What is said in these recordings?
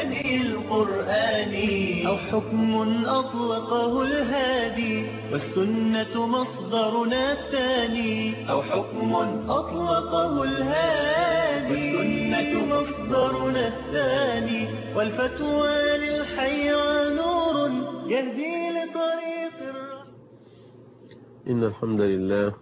الهدي القرآني أو حكم أطلقه الهادي والسنة مصدرنا الثاني أو حكم أطلقه الهادي والسنة مصدرنا الثاني والفتوى للحيرى نور يهدي لطريق الرحمة. إن الحمد لله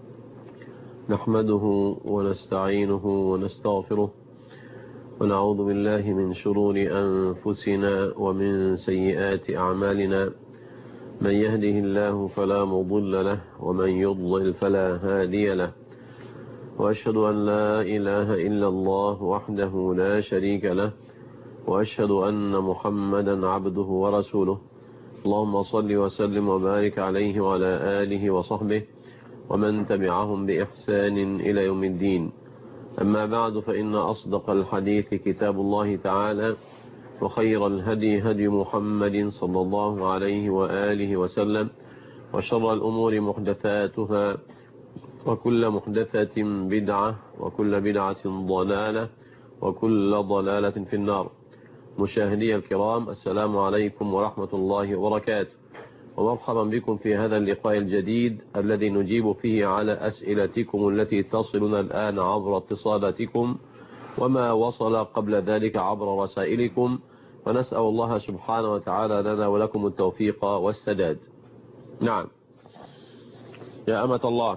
نحمده ونستعينه ونستغفره ونعوذ بالله من شرور أنفسنا ومن سيئات أعمالنا. من يهده الله فلا مضل له ومن يضلل فلا هادي له، وأشهد أن لا إله إلا الله وحده لا شريك له، وأشهد أن محمدا عبده ورسوله. اللهم صل وسلم وبارك عليه وعلى آله وصحبه ومن تبعهم بإحسان إلى يوم الدين. أما بعد، فإن أصدق الحديث كتاب الله تعالى، وخير الهدي هدي محمد صلى الله عليه وآله وسلم، وشر الأمور محدثاتها، وكل محدثة بدعة، وكل بدعة ضلالة، وكل ضلالة في النار. مشاهدي الكرام، السلام عليكم ورحمة الله وبركاته، ومرحبا بكم في هذا اللقاء الجديد الذي نجيب فيه على أسئلتكم التي تصلنا الآن عبر اتصالاتكم وما وصل قبل ذلك عبر رسائلكم، ونسأل الله سبحانه وتعالى لنا ولكم التوفيق والسداد. نعم يا أمة الله.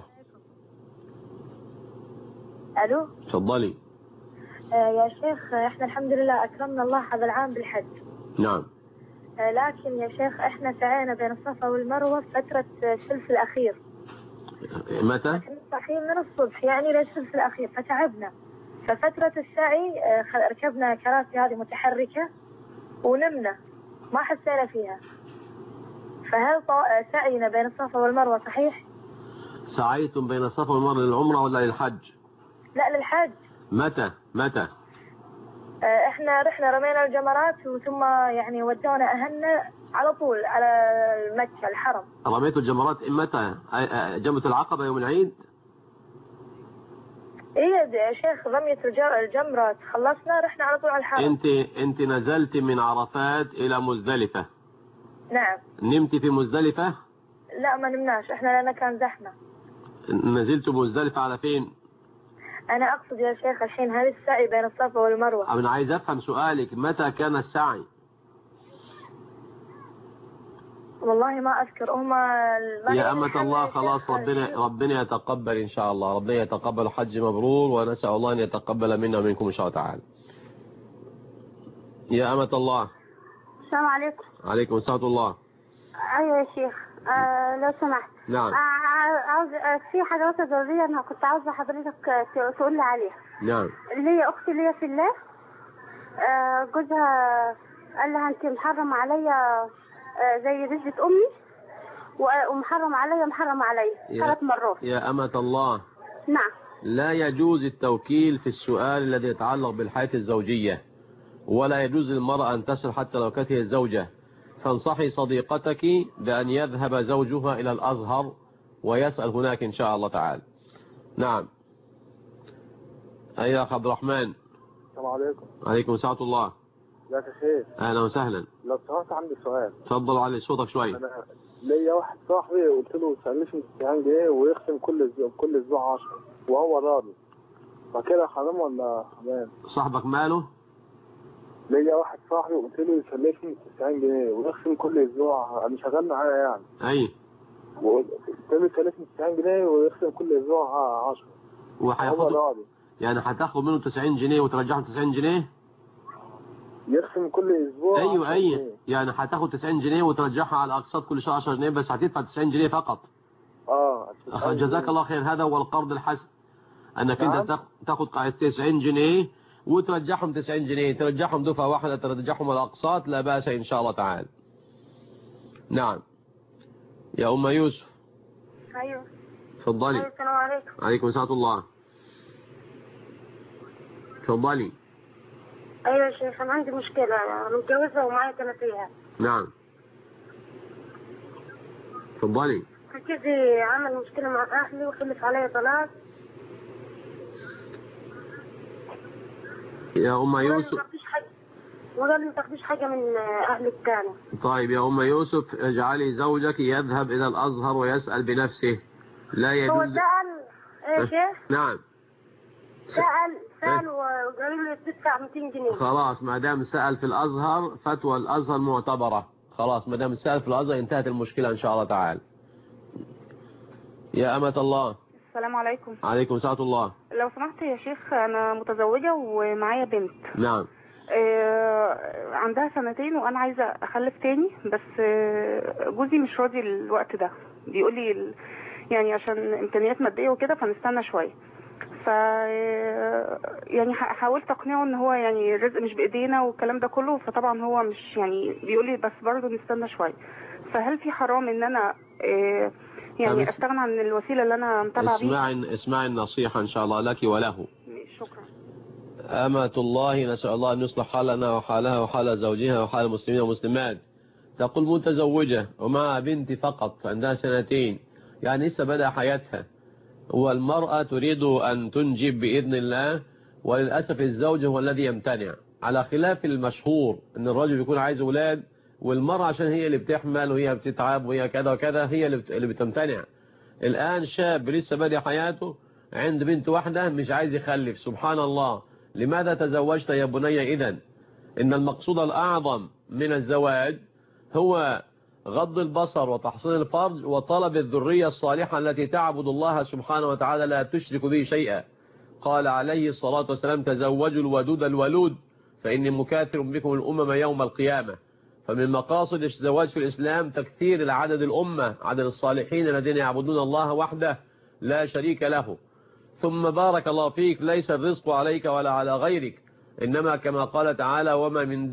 ألو، تفضلي. يا شيخ، احنا الحمد لله أكرمنا الله هذا العام بالحج. نعم. لكن يا شيخ احنا سعينا بين الصفا والمروة في فترة الثلث الأخير. متى؟ الأخير من الصبح يعني للثلث الأخير، فتعبنا. ففترة السعي ركبنا كراسي هذه متحركة ونمنا ما حسينا فيها. فهل سعينا بين الصفا والمروة صحيح؟ سعيتم بين الصفا والمروة للعمرة ولا للحج؟ لا، للحج. متى؟ احنا رحنا رمينا الجمرات ثم يعني ودونا أهلنا على طول على مكة الحرم. رميتوا الجمرات متى؟ جمرة العقبة يوم العيد؟ ايه يا شيخ، رمية الجمرات خلصنا رحنا على طول على الحرم. انت نزلت من عرفات الى مزدلفة؟ نعم. نمت في مزدلفة؟ لا ما نمناش احنا لأنه كان زحمة. نزلت مزدلفة على فين؟ أنا أقصد يا شيخ الحين هل السعي بين الصفا والمروة؟ أنا عايز أفهم سؤالك، متى كان السعي؟ والله ما أذكر. يا أمة الله خلاص، ربنا يتقبل إن شاء الله، ربنا يتقبل حج مبرور، ونسأل الله أن يتقبل منا ومنكم إن شاء الله تعالى. يا أمة الله. السلام عليكم. عليكم السلام الله. أيوة يا شيخ، لو سمحت. نعم. عاوز في حاجات ضرورية أنا كنت عاوزة حضرتك تقول لي عليها. نعم. اللي هي أختي اللي هي في الله، جوزها قال لها أنت محرم عليا زي رزقة أمي، ومحرم عليا 3 مرات. يا أمة الله. نعم. لا يجوز التوكيل في السؤال الذي يتعلق بالحياة الزوجية، ولا يجوز للمرأة أن تسأل حتى لو كانت هي الزوجة. فانصحي صديقتك بأن يذهب زوجها إلى الأزهر ويسأل هناك إن شاء الله تعالى. نعم. أيها أخ عبد الرحمن. السلام عليكم. عليكم السلام الله. ازيك يا شيخ؟ أهلا وسهلا. لو سمحت عندي سؤال. تفضل علي صوتك شوي. أنا ليا واحد صاحبي قلت له سلفني 90 جنيه ويختم كل أسبوع 10 وهو راضي، فكده حرام ولا حرام؟ صاحبك ماله؟ ليا واحد صاحبي قلت له يسلفني 90 جنيه ويختم كل أسبوع، أنا شغال معايا يعني. أي. وقلت له يسلفني 90 جنيه ويختم كل أسبوع 10 وهو راضي. يعني هتاخد منه 90 جنيه وترجعهم 90 جنيه؟ يختم كل أسبوع. أيوة. يعني هتاخد 90 جنيه وترجعها على الأقساط كل شهر 10 جنيه، بس هتدفع 90 جنيه فقط. جزاك الله خير. هذا هو القرض الحسن، أنك أنت تاخد 90 جنيه وترجعهم 90 جنيه، ترجعهم دفعة واحدة، ترجعهم على الأقساط، لا بأس إن شاء الله تعالى. نعم. يا أم يوسف. أيوه. تفضلي. السلام عليكم. عليكم السلام الله. تفضلي. أيوة يا شيخ، أنا عندي مشكلة، أنا متجوزة ومعايا 3 عيال. نعم. تفضلي. فكذي عمل مشكلة مع أهلي وخلف علي طلاق. يا أم يوسف. وقال لي ما تاخديش حاجة من أهل الثاني. طيب يا أم يوسف، اجعلي زوجك يذهب إلى الأزهر ويسأل بنفسه. لا يجوز. هو سأل إيه يا شيخ؟ نعم. سأل وقالوا له تدفع 200 جنيه. خلاص ما دام سأل في الأزهر فتوى الأزهر معتبرة. خلاص ما دام سأل في الأزهر انتهت المشكلة إن شاء الله تعالى. يا أمة الله. السلام عليكم. عليكم السلام الله. لو سمحت يا شيخ، أنا متزوجة ومعايا بنت. نعم. عندها 2 وأنا عايزة أخلف تاني، بس جوزي مش راضي الوقت ده، بيقول لي يعني عشان إمكانيات مادية وكده فنستنى شوية. ف يعني حاولت أقنعه إن هو يعني الرزق مش بإيدينا والكلام ده كله، فطبعا هو مش يعني بيقول لي بس برضه نستنى شوية. فهل في حرام إن أنا يعني استغنى عن الوسيلة اللي أنا متابعة بيها؟ اسمعي النصيحة إن شاء الله لك وله. شكرا. أمة الله، نسأل الله أن يصلح حالنا وحالها وحال زوجها وحال المسلمين والمسلمات. تقول متزوجة ومع بنتي فقط عندها 2 يعني لسه بدأ حياتها، والمرأة تريد أن تنجب بإذن الله، وللأسف الزوج هو الذي يمتنع، على خلاف المشهور أن الرجل يكون عايز أولاد والمرأة عشان هي اللي بتحمل وهي بتتعب وهي كذا وكذا هي اللي بتمتنع. الآن شاب لسه بدأ حياته عند بنت واحدة مش عايز يخلف، سبحان الله. لماذا تزوجت يا بني؟ إذن إن المقصود الأعظم من الزواج هو غض البصر وتحصين الفرج وطلب الذرية الصالحة التي تعبد الله سبحانه وتعالى لا تشرك به شيئا. قال عليه الصلاة والسلام تزوجوا الودود الولود فإني مكاثر بكم الأمم يوم القيامة. فمن مقاصد الزواج في الإسلام تكثير العدد الأمة، عدد الصالحين الذين يعبدون الله وحده لا شريك له. ثم بارك الله فيك ليس الرزق عليك ولا على غيرك، إنما كما قال تعالى وما من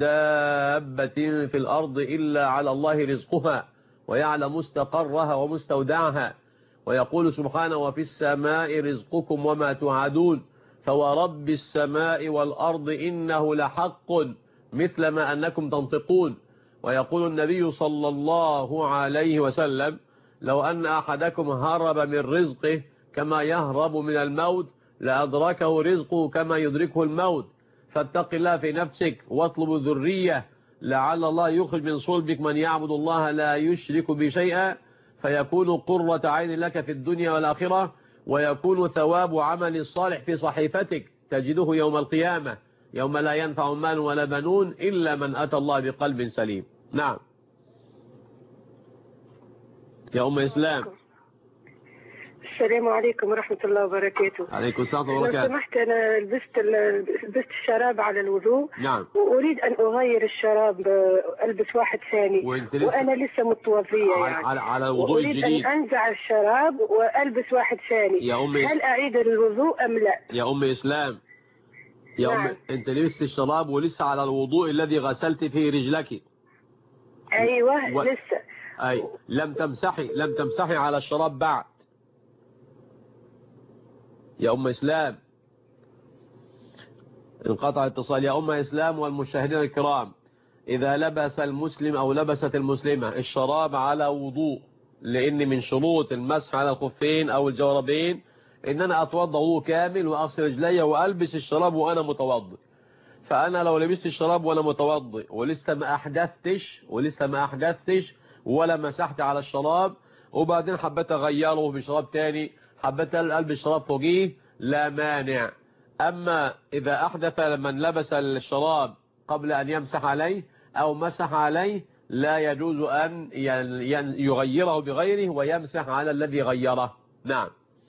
دابة في الأرض إلا على الله رزقها ويعلم مستقرها ومستودعها، ويقول سبحانه وفي السماء رزقكم وما توعدون فورب السماء والأرض إنه لحق مثل ما أنكم تنطقون. ويقول النبي صلى الله عليه وسلم لو أن أحدكم هرب من رزقه كما يهرب من الموت لأدركه رزقه كما يدركه الموت. فاتق الله في نفسك واطلب الذرية لعل الله يخرج من صلبك من يعبد الله لا يشرك بشيئا فيكون قرة عين لك في الدنيا والآخرة، ويكون ثواب عمل الصالح في صحيفتك تجده يوم القيامة يوم لا ينفع مال ولا بنون إلا من أتى الله بقلب سليم. نعم يا أم إسلام. السلام عليكم ورحمة الله وبركاته. عليكم السلام وبركاته. لو سمحت أنا لبست الشراب على الوضوء. نعم. وأريد أن أغير الشراب ألبس واحد ثاني وأنا لسه متوفية يعني على الوضوء الجديد. أريد أن أنزع الشراب وألبس واحد ثاني. يا أم هل أعيد الوضوء أم لا؟ يا أم إسلام يا نعم. أم أنت لبست الشراب ولسه على الوضوء الذي غسلت فيه رجلك. أيوة لسه. أي لم تمسحي على الشراب بعد يا أم إسلام. انقطع اتصال يا أم إسلام. والمشاهدين الكرام إذا لبس المسلم أو لبست المسلمة الشراب على وضوء، لأن من شروط المسح على الخفين أو الجوربين إن أنا أتوضأ وضوء كامل وأغسل رجلي وألبس الشراب وأنا متوضئ. فأنا لو لبست الشراب وأنا متوضئ ولسه ما أحدثتش ولا مسحت على الشراب وبعدين حبيت أغيره بشراب تاني، حبيت ألبس شراب فوقيه، لا مانع. أما إذا أحدث من لبس الشراب قبل أن يمسح عليه أو مسح عليه لا يجوز أن يغيره بغيره ويمسح على الذي غيره. نعم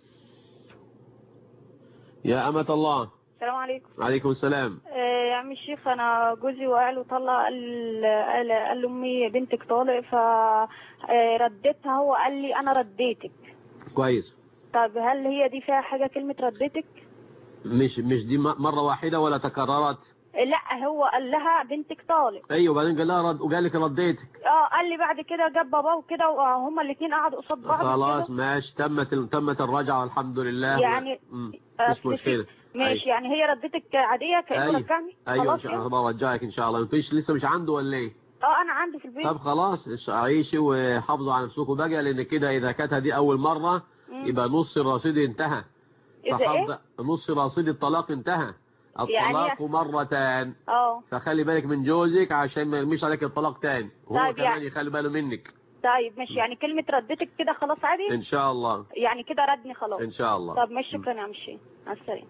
يا أمة الله. السلام عليكم. عليكم السلام. يا عم الشيخ أنا جوزي وقال وطلع قال لأمي بنتك طالق فردتها، هو قال لي أنا رديتك. كويس. طب هل هي دي فيها حاجة كلمة رديتك؟ مش دي مرة واحدة ولا تكررت؟ لا هو قال لها بنتك طالق. ايوه وبعدين قال لها وقال لك رديتك. قال لي بعد كده جاب باباه وكده وهما الاثنين قعدوا قصاد بعض. خلاص ماشي تمت الرجعه والحمد لله يعني مش مشكلة. ماشي يعني هي ردتك عادية كأنه رجعني. ايوه ان شاء الله رجعك ان شاء الله. مفيش لسه مش عنده ولا ايه؟ انا عندي في البيت. طب خلاص عيشي وحافظوا على نفسكم بقى، لان كده اذا كانت دي اول مرة يبقى نص الرصيد انتهى. إذا إيه؟ نص رصيد الطلاق انتهى. الطلاق يعني مرتان. فخلي بالك من جوزك عشان ما يرميش عليك الطلاق تاني، وهو طيب كمان يعني يخلي باله منك. طيب ماشي، يعني كلمة ردتك كده خلاص عادي ان شاء الله، يعني كده ردني خلاص ان شاء الله. طب ماشي، شكرا يا عم الشيخ، مع السلامة.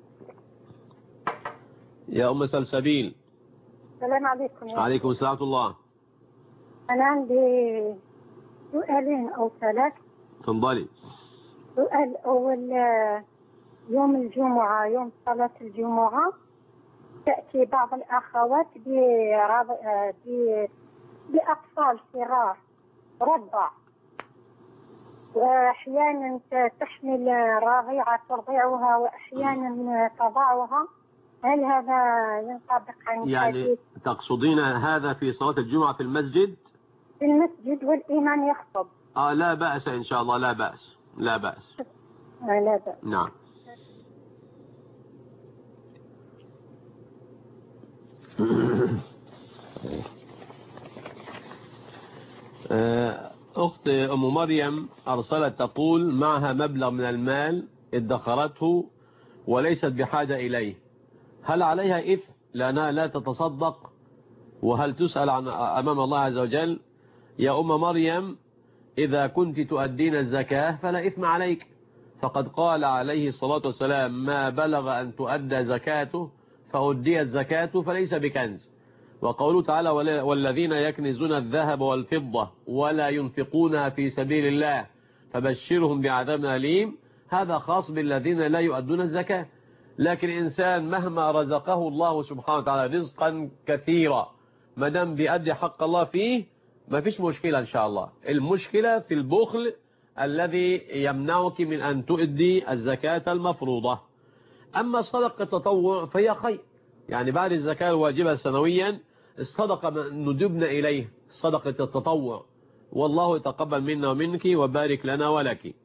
يا ام سلسبيل. السلام عليكم. عليكم السلام ورحمة الله. أنا عندي سؤالين أو ثلاث. تفضلي. سؤال أول، يوم الجمعة، يوم صلاة الجمعة تأتي بعض الأخوات بأطفال صغار رضع، وأحيانا تحمل راضعة ترضعها وأحيانا تضعها. هل هذا ينطبق عن يعني الحديث؟ تقصدين هذا في صلاة الجمعة في المسجد؟ في المسجد والإمام يخطب. لا بأس إن شاء الله، لا بأس، لا بأس. لا بأس. نعم. أخت أم مريم أرسلت تقول معها مبلغ من المال ادخرته وليست بحاجة إليه، هل عليها إثم لأنها لا تتصدق؟ وهل تسأل عن أمام الله عز وجل؟ يا أم مريم، إذا كنت تؤدين الزكاة فلا إثم عليك، فقد قال عليه الصلاة والسلام ما بلغ أن تؤدى زكاته فأديت زكاته فليس بكنز. وقوله تعالى والذين يكنزون الذهب والفضة ولا ينفقونها في سبيل الله فبشرهم بعذاب أليم، هذا خاص بالذين لا يؤدون الزكاة. لكن الإنسان مهما رزقه الله سبحانه وتعالى رزقا كثيرا ما دام بيأدي حق الله فيه ما فيش مشكلة إن شاء الله. المشكلة في البخل الذي يمنعك من أن تؤدي الزكاة المفروضة. أما صدقة التطوع فهي خير، يعني بعد الزكاة الواجبة سنويا الصدقة ندبنا إليه، صدقة التطوع، والله يتقبل منا ومنك وبارك لنا ولك.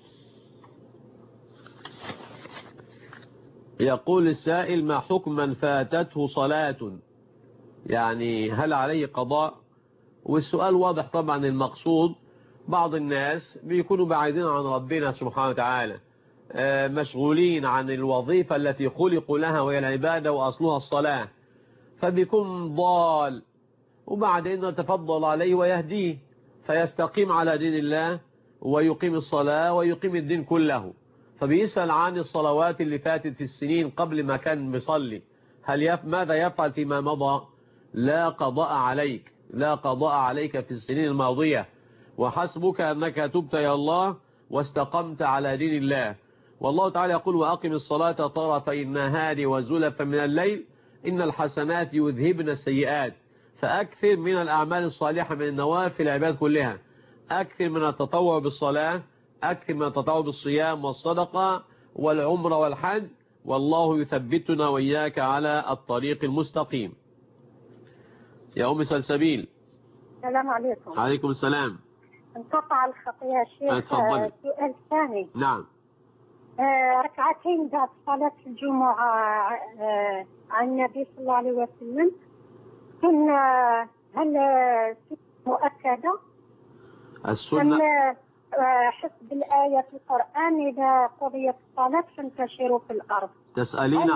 يقول السائل ما حكم من فاتته صلاة، يعني هل عليه قضاء؟ والسؤال واضح طبعا. المقصود بعض الناس بيكونوا بعيدين عن ربنا سبحانه وتعالى، مشغولين عن الوظيفة التي خلقوا لها وهي العبادة وأصلها الصلاة، فبيكون ضال وبعدين نتفضل عليه ويهديه فيستقيم على دين الله ويقيم الصلاة ويقيم الدين كله. فبيسأل عن الصلوات اللي فاتت في السنين قبل ما كان بيصلي، ماذا يفعل فيما مضى؟ لا قضاء عليك، لا قضاء عليك في السنين الماضية، وحسبك أنك تبت يا الله واستقمت على دين الله. والله تعالى يقول وأقم الصلاة طرفي النهار وزلفا من الليل إن الحسنات يذهبن السيئات. فأكثر من الأعمال الصالحة من النوافل العباد كلها، أكثر من التطوع بالصلاة، أكثر من التطوع بالصيام والصدقة والعمرة والحج، والله يثبتنا وإياك على الطريق المستقيم. يا أم سلسبيل. السلام عليكم. عليكم السلام. انقطع الخط يا شيخ. سؤال ثاني. نعم. ركعتين بعد صلاة الجمعة عن النبي صلى الله عليه وسلم كنا هل مؤكدة؟ السنة حسب الآية في القرآن إذا قضيت الصلاة فانتشروا في الأرض. تسألين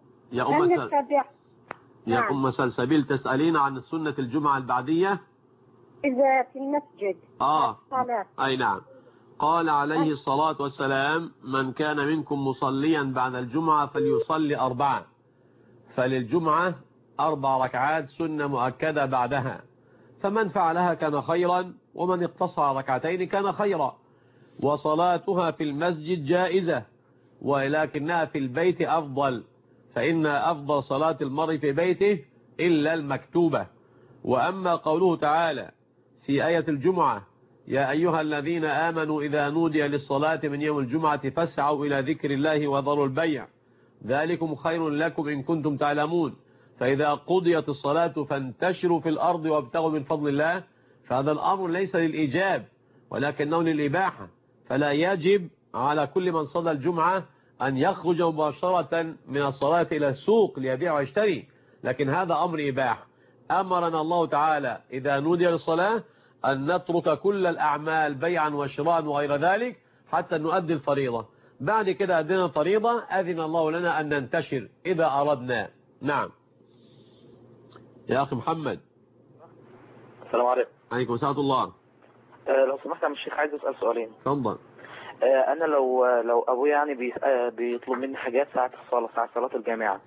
يا أم سلسبيل تسألين عن سنة الجمعة البعدية إذا في المسجد الصلاة. أي نعم. قال عليه الصلاة والسلام من كان منكم مصليا بعد الجمعة فليصلي 4، فللجمعة 4 ركعات سنة مؤكدة بعدها، فمن فعلها كان خيرا ومن اقتصر ركعتين كان خيرا. وصلاتها في المسجد جائزة ولكنها في البيت أفضل، فإن أفضل صلاة المرء في بيته إلا المكتوبة. وأما قوله تعالى في آية الجمعة يا أيها الذين آمنوا إذا نودي للصلاة من يوم الجمعة فاسعوا إلى ذكر الله وذروا البيع ذلكم خير لكم إن كنتم تعلمون، فإذا قضيت الصلاة فانتشروا في الأرض وابتغوا من فضل الله، فهذا الأمر ليس للإيجاب ولكنه للإباحة، فلا يجب على كل من صلى الجمعة أن يخرج مباشرة من الصلاة إلى السوق ليبيع ويشتري، لكن هذا أمر إباحة. أمرنا الله تعالى إذا نودي للصلاة أن نترك كل الأعمال بيعا وشراء وغير ذلك حتى نؤدي الفريضة. بعد كده أدينا الفريضة أذن الله لنا أن ننتشر إذا أردنا. نعم يا أخي محمد. السلام عليكم. عليكم ورحمة الله. لو سمحت يا الشيخ عايز أسأل سؤالين. اتفضل. أنا لو أبويا يعني بيطلب مني حاجات ساعة الصلاة، ساعة صلاة الجامعة،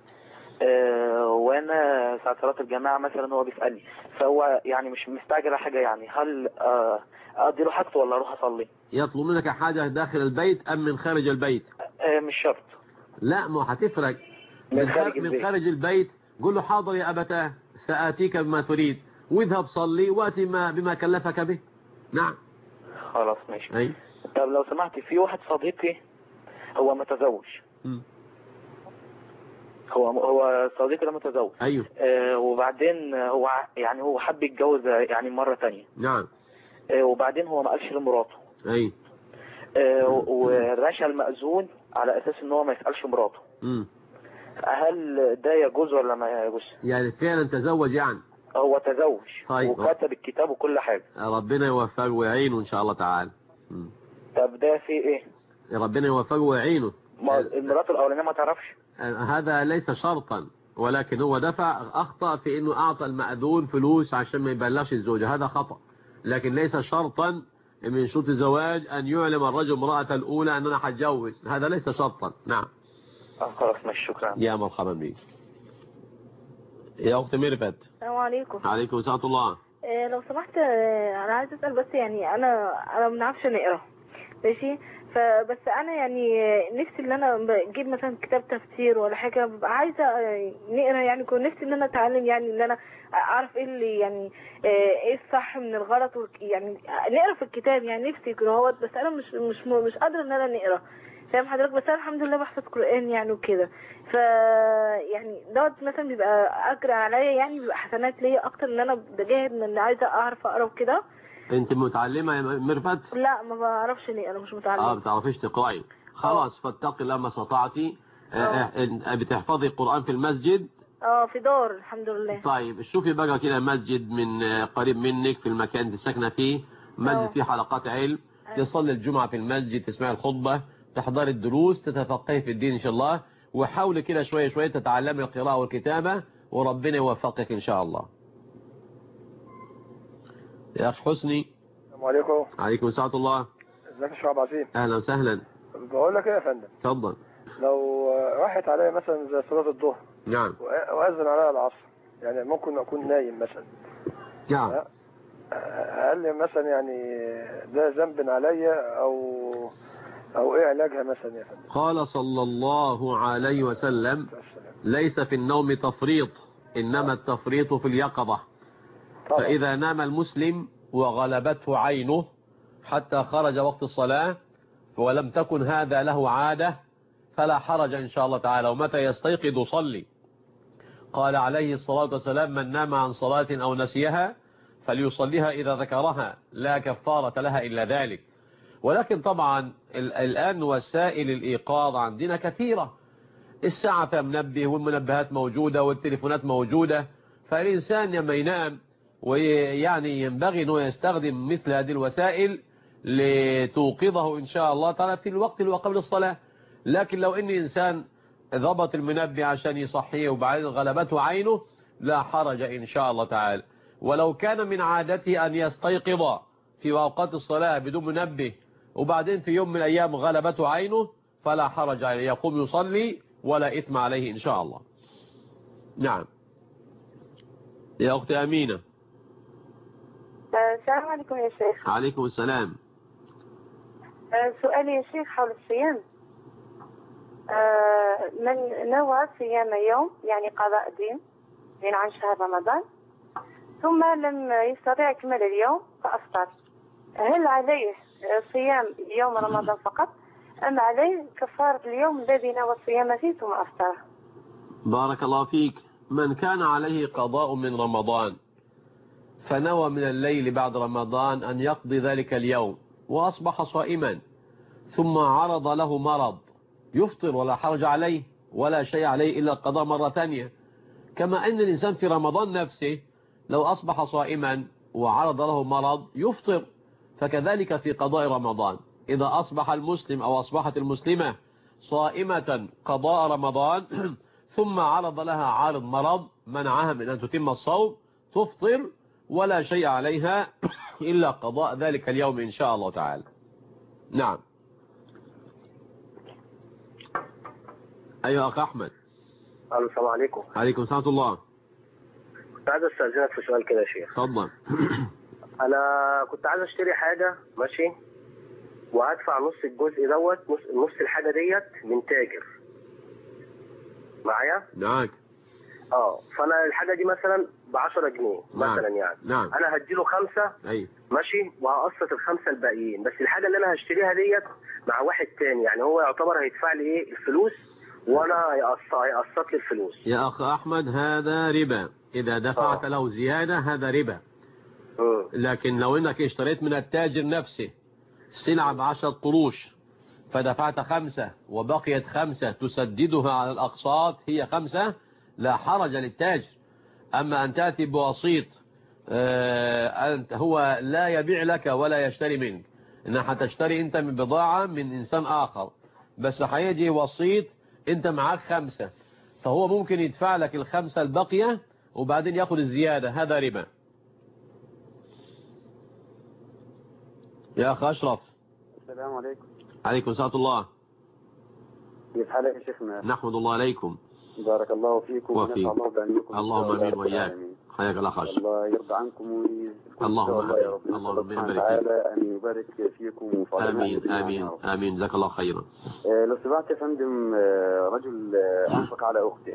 وأنا ساعة صلاة الجامعة مثلا هو بيسألني، فهو يعني مش مستعجل على حاجة، يعني هل أدي له حاجته ولا أروح أصلي؟ يطلب منك حاجة داخل البيت أم من خارج البيت؟ مش شرط. لا ما هتفرق. من خارج البيت قل له حاضر يا أبتاه سآتيك بما تريد واذهب صلي وأتي بما كلفك به. نعم خلاص ماشي. أي. طب لو سمحت، في واحد صديقي هو متزوج. هو صديقي ده متزوج. ايوه. وبعدين هو حب يتجوز يعني مرة تانية. نعم. وبعدين هو ما قالش لمراته. اي. ورشى المأذون على اساس ان هو ما يسألش مراته. هل ده يجوز ولا ما يجوز؟ يعني فعلا تزوج يعني؟ هو تزوج. طيب. وكتب الكتاب وكل حاجة. ربنا يوفقه ويعينه ان شاء الله تعالى. طب ده في ايه؟ ربنا يوفقه ويعينه. مراته الاولانيه ما تعرفش؟ هذا ليس شرطا، ولكن هو اخطأ في انه اعطى المأذون فلوس عشان ما يبلغش الزوجة، هذا خطأ، لكن ليس شرطا من شروط الزواج ان يعلم الرجل امرأة الاولى ان انا هتجوز، هذا ليس شرطا. نعم. خلاص ماشي، شكرا. يا مرحبا بك. يا اخت ميرفت. السلام عليكم. عليكم ورحمة الله. لو سمحت انا عايز اسال، بس يعني انا ما بنعرفش نقرا، ماشي، فبس انا يعني نفسي ان انا بجيب مثلا كتاب تفسير ولا حاجه، ببقى عايزه نقرا، يعني كنت نفسي ان انا اتعلم، يعني ان انا اعرف ايه اللي يعني ايه الصح من الغلط، يعني نقرا في الكتاب، يعني نفسي كده، بس انا مش قادره ان انا نقرا، فاهم حضرتك؟ بس انا الحمد لله بحفظ قرآن يعني وكده، ف يعني دوت مثلا بيبقى اجر عليا، يعني بيبقى حسنات ليا اكتر ان انا بجاهد من عايزه اعرف اقرا وكده. انت متعلمه يا ميرفت؟ لا ما بعرفش نقرا، مش متعلمه. ما بتعرفيش تقراي؟ خلاص فاتقي الله ما استطعتي. بتحفظي القرآن في المسجد؟ في دار الحمد لله. طيب شوفي بقى كده مسجد من قريب منك في المكان اللي ساكنه فيه، مسجد فيه حلقات علم، تصلي الجمعة في المسجد، تسمعي الخطبة، تحضري الدروس، تتفقهي في الدين ان شاء الله، وحاولي كده شوية شوية تتعلمي القراءة والكتابة، وربنا يوفقك ان شاء الله. يا اخ حسني. السلام عليكم. عليكم ورحمة الله. ازيك يا شعب عظيم؟ اهلا وسهلا. بقول لك ايه يا فندم؟ اتفضل. لو راحت عليا مثلا زي صلاة الظهر. نعم. واذن عليا العصر، يعني ممكن اكون نايم مثلا. نعم. هل مثلا يعني ده ذنب عليا او ايه علاجها مثلا يا فندم؟ قال صلى الله عليه وسلم: ليس في النوم تفريط، انما التفريط في اليقظة. فاذا نام المسلم وغلبته عينه حتى خرج وقت الصلاة ولم تكن هذا له عادة فلا حرج إن شاء الله تعالى، ومتى يستيقظ صلي. قال عليه الصلاة والسلام: من نام عن صلاة أو نسيها فليصليها إذا ذكرها، لا كفارة لها إلا ذلك. ولكن طبعا الآن وسائل الإيقاظ عندنا كثيرة، الساعة فيها منبه والمنبهات موجودة والتليفونات موجودة، فالإنسان لما ينام ويعني ينبغي أنه يستخدم مثل هذه الوسائل لتوقظه إن شاء الله تعالى في الوقت اللي قبل الصلاة. لكن لو إن إنسان ضبط المنبه عشان يصحيه وبعدين غلبته عينه لا حرج إن شاء الله تعالى. ولو كان من عادته أن يستيقظ في أوقات الصلاة بدون منبه وبعدين في يوم من الأيام غلبته عينه فلا حرج عليه، يقوم يصلي ولا إثم عليه إن شاء الله. نعم. يا أختي أمينة. السلام عليكم يا شيخ. عليكم السلام. سؤالي يا شيخ حول الصيام. من نوى صيام يوم يعني قضاء دين يعني عن شهر رمضان ثم لم يستطيع إكمال اليوم فأفطر، هل عليه صيام يوم رمضان فقط أم عليه كفارة اليوم الذي نوى الصيام فيه ثم أفطر؟ بارك الله فيك. من كان عليه قضاء من رمضان فنوى من الليل بعد رمضان أن يقضي ذلك اليوم وأصبح صائما ثم عرض له مرض يفطر ولا حرج عليه ولا شيء عليه إلا القضاء مرة ثانية. كما أن الإنسان في رمضان نفسه لو أصبح صائما وعرض له مرض يفطر، فكذلك في قضاء رمضان إذا أصبح المسلم أو أصبحت المسلمة صائمة قضاء رمضان ثم عرض لها عارض مرض منعها من أن تتم الصوم تفطر ولا شيء عليها إلا قضاء ذلك اليوم إن شاء الله تعالى. نعم. أيها أخ أحمد. السلام عليكم. عليكم السلام ورحمة الله. كنت عايز استاذنك في سؤال كده يا شيخ. اتفضل. انا كنت عايز اشتري حاجه ماشي، وهدفع نص الجزء دوت، نص الحاجه ديت من تاجر معايا. معاك. فانا الحاجه دي مثلا ب 10 جنيه مثلا يعني. نعم. انا هديله 5. ايوه. ماشي، وهقسط ال5 الباقيين، بس الحاجه اللي انا هشتريها ديت مع واحد تاني، يعني هو يعتبر هيدفع لي ايه الفلوس وانا هيقسط لي الفلوس. يا اخ احمد هذا ربا، اذا دفعت له زياده هذا ربا. لكن لو انك اشتريت من التاجر نفسه سلعه ب10 قروش فدفعت 5 وبقيت 5 تسددها على الاقساط هي 5 لا حرج للتاجر. اما ان تاتي بوسيط أنت هو لا يبيع لك ولا يشتري منك، انك هتشتري انت من بضاعه من انسان اخر، بس هيجي وسيط انت معاك 5 فهو ممكن يدفع لك ال5 الباقيه وبعدين ياخد الزياده، هذا ربا. يا اخ اشرف. السلام عليكم. عليكم السلام الله. كيف حالك يا شيخنا؟ نحمد الله عليكم. بارك الله فيكم وفيك. الله بأنكم. اللهم امين واياك. حياك الله خير. الله يرضى عنكم ويزيدكم. اللهم امين. اللهم ربنا يبارك فيك. ان يبارك فيكم وفي امين امين امين. جزاك الله خيرا. لو سمحت يا فندم، رجل انفق على اخته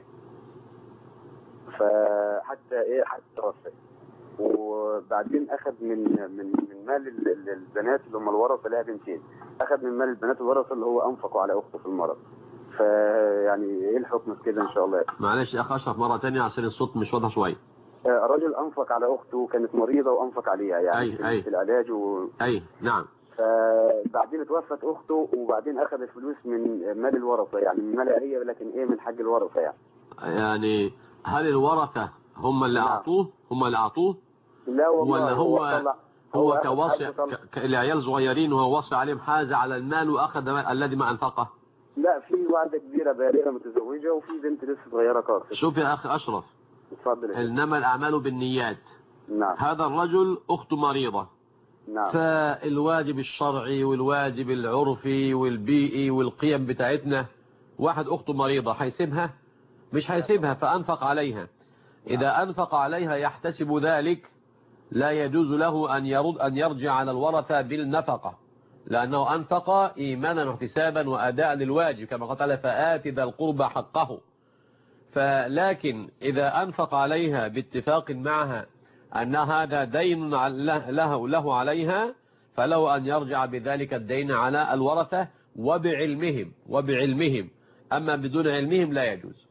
حتى توفت، وبعدين اخذ من مال البنات اللي هم الورثه، لها بنتين، اخذ من مال البنات الورثه اللي هو انفقوا على اخته في المرض، فيعني ايه الحكم في كده ان شاء الله؟ معلش يا اخ اشرف مره ثانيه عشان الصوت مش واضح شويه. رجل انفق على اخته كانت مريضه وانفق عليها يعني في العلاج نعم. فبعدين توفت اخته وبعدين اخذ الفلوس من مال الورثه، يعني من مالها هي لكن ايه من حق الورثه يعني. يعني هل الورثه هم اللي اعطوه؟ لا ولا هو كوصي العيال صغيرين وهو وصي عليهم حاجه على المال واخذ الذي ما انفقه؟ لا، في واحده كبيره بالغه متزوجه وفي بنت لسه صغيره قاصره. شوف يا اخي اشرف، اتفضل. انما الاعمال بالنيات. نعم. هذا الرجل اخته مريضه. نعم. فالواجب الشرعي والواجب العرفي والبيئي والقيم بتاعتنا، واحد اخته مريضه هيسيبها؟ مش هيسيبها، فانفق عليها. اذا انفق عليها يحتسب ذلك، لا يجوز له ان يرجع على الورثه بالنفقه، لانه انفق ايمانا واحتسابا واداء للواجب كما قال تعالى فآت ذا القربى حقه. فلكن اذا انفق عليها باتفاق معها ان هذا دين له عليها، فله ان يرجع بذلك الدين على الورثه وبعلمهم، اما بدون علمهم لا يجوز.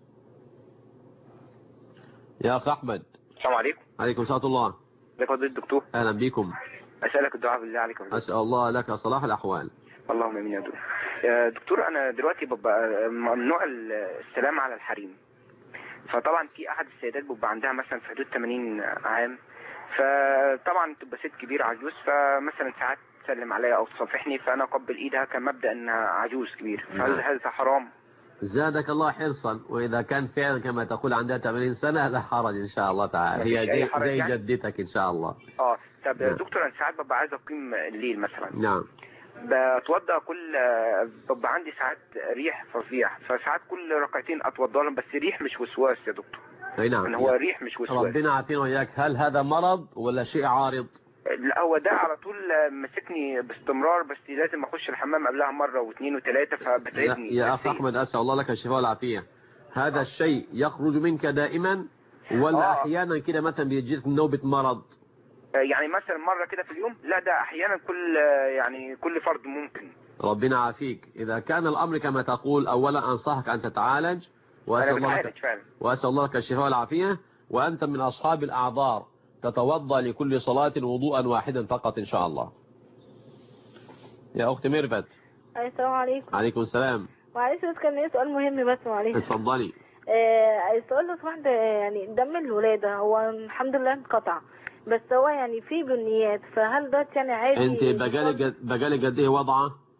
يا اخ احمد. السلام عليكم. عليكم السلام الله. ازيك يا الدكتور؟ اهلا بكم. اسالك الدعاء بالله عليكم. اسال الله لك صلاح الاحوال. اللهم امين يا دكتور. يا دكتور انا دلوقتي ببقى ممنوع السلام على الحريم، فطبعا في احد السيدات بيبقى عندها مثلا في حدود 80 عام، فطبعا تبقى ست كبيره عجوز، فمثلا ساعات تسلم عليا او تصافحني فانا اقبل ايدها كمبدا انها عجوز كبير، فهل هذا حرام؟ زادك الله حرصا، واذا كان فعلا كما تقول عندها 80 سنه لا حرج ان شاء الله تعالى، هي زي يعني؟ جدتك ان شاء الله. طب يا دكتور انا ساعات ببقى عايز اقيم الليل مثلا. نعم. بتوضا ببقى عندي ساعات ريح فظيع، فساعات كل ركعتين اتوضا لهم، بس ريح مش وسواس يا دكتور. اي نعم. يعني هو ريح مش وسواس. ربنا عافينا وياك. هل هذا مرض ولا شيء عارض؟ لا هو ده على طول مسكني باستمرار، بس لازم اخش الحمام قبلها مره واثنين وثلاثه فبتعبني. يا اخ احمد اسال الله لك الشفاء والعافيه. هذا الشيء يخرج منك دائما ولا احيانا كده مثلا بيجيك نوبه مرض؟ يعني مثلا مره كده في اليوم؟ لا ده احيانا كل فرد ممكن. ربنا عافيك. اذا كان الامر كما تقول اولا انصحك ان تتعالج واسال الله لك الشفاء والعافيه، وانت من اصحاب الاعذار تتوضا لكل صلاه وضوءا واحدا فقط ان شاء الله. يا اخت ميرفت. السلام عليكم. عليكم السلام. معلش بس كان لي سؤال مهم بس معلش. اتفضلي. السؤال لو سمحت، يعني دم الولاده هو الحمد لله انقطع، بس هو يعني في بنيات، فهل ده يعني عادي؟ انت بقالك قد ايه وضعه؟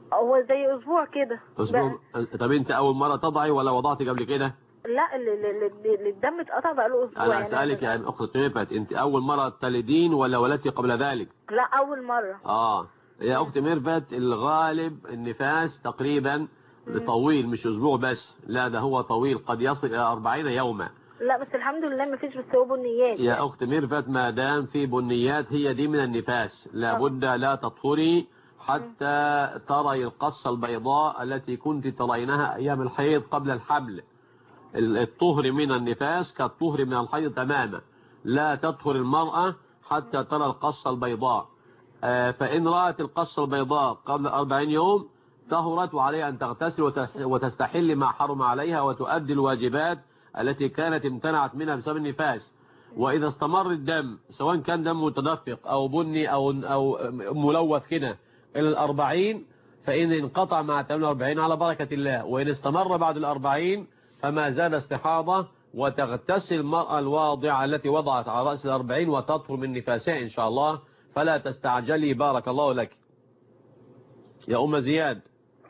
هو زي اسبوع كده. اسبوع. طب انت اول مرة تضعي ولا وضعت قبل كده؟ لا الدم اتقطع بقاله اسبوع. انا اسالك يا اخت ميرفت، انت اول مرة تلدين ولا ولدتي قبل ذلك؟ لا اول مرة. يا اخت ميرفت، الغالب النفاس تقريبا طويل، مش اسبوع بس، لا ده هو طويل، قد يصل الى 40 يوما. لا بس الحمد لله ما فيش، بس هو بنيات. يا اخت ميرفت، ما دام في بنيات هي دي من النفاس، لابد لا تطهري حتى تري القصة البيضاء التي كنت ترينها ايام الحيض قبل الحمل. الطهر من النفاس كالطهر من الحيض تماما، لا تطهر المرأة حتى ترى القصة البيضاء. فإن رأت القصة البيضاء قبل 40 يوم طهرت، وعليها أن تغتسل وتستحل ما حرم عليها وتؤدي الواجبات التي كانت امتنعت منها بسبب النفاس. وإذا استمر الدم سواء كان دم متدفق أو بني أو ملوث كده إلى 40، فإن انقطع مع 48 على بركة الله، وإن استمر بعد 40 فما زال استحاضة، وتغتسل المرأة الواضعة التي وضعت على رأس 40 وتطهر من نفاسها إن شاء الله، فلا تستعجلي. بارك الله لك. يا أم زياد.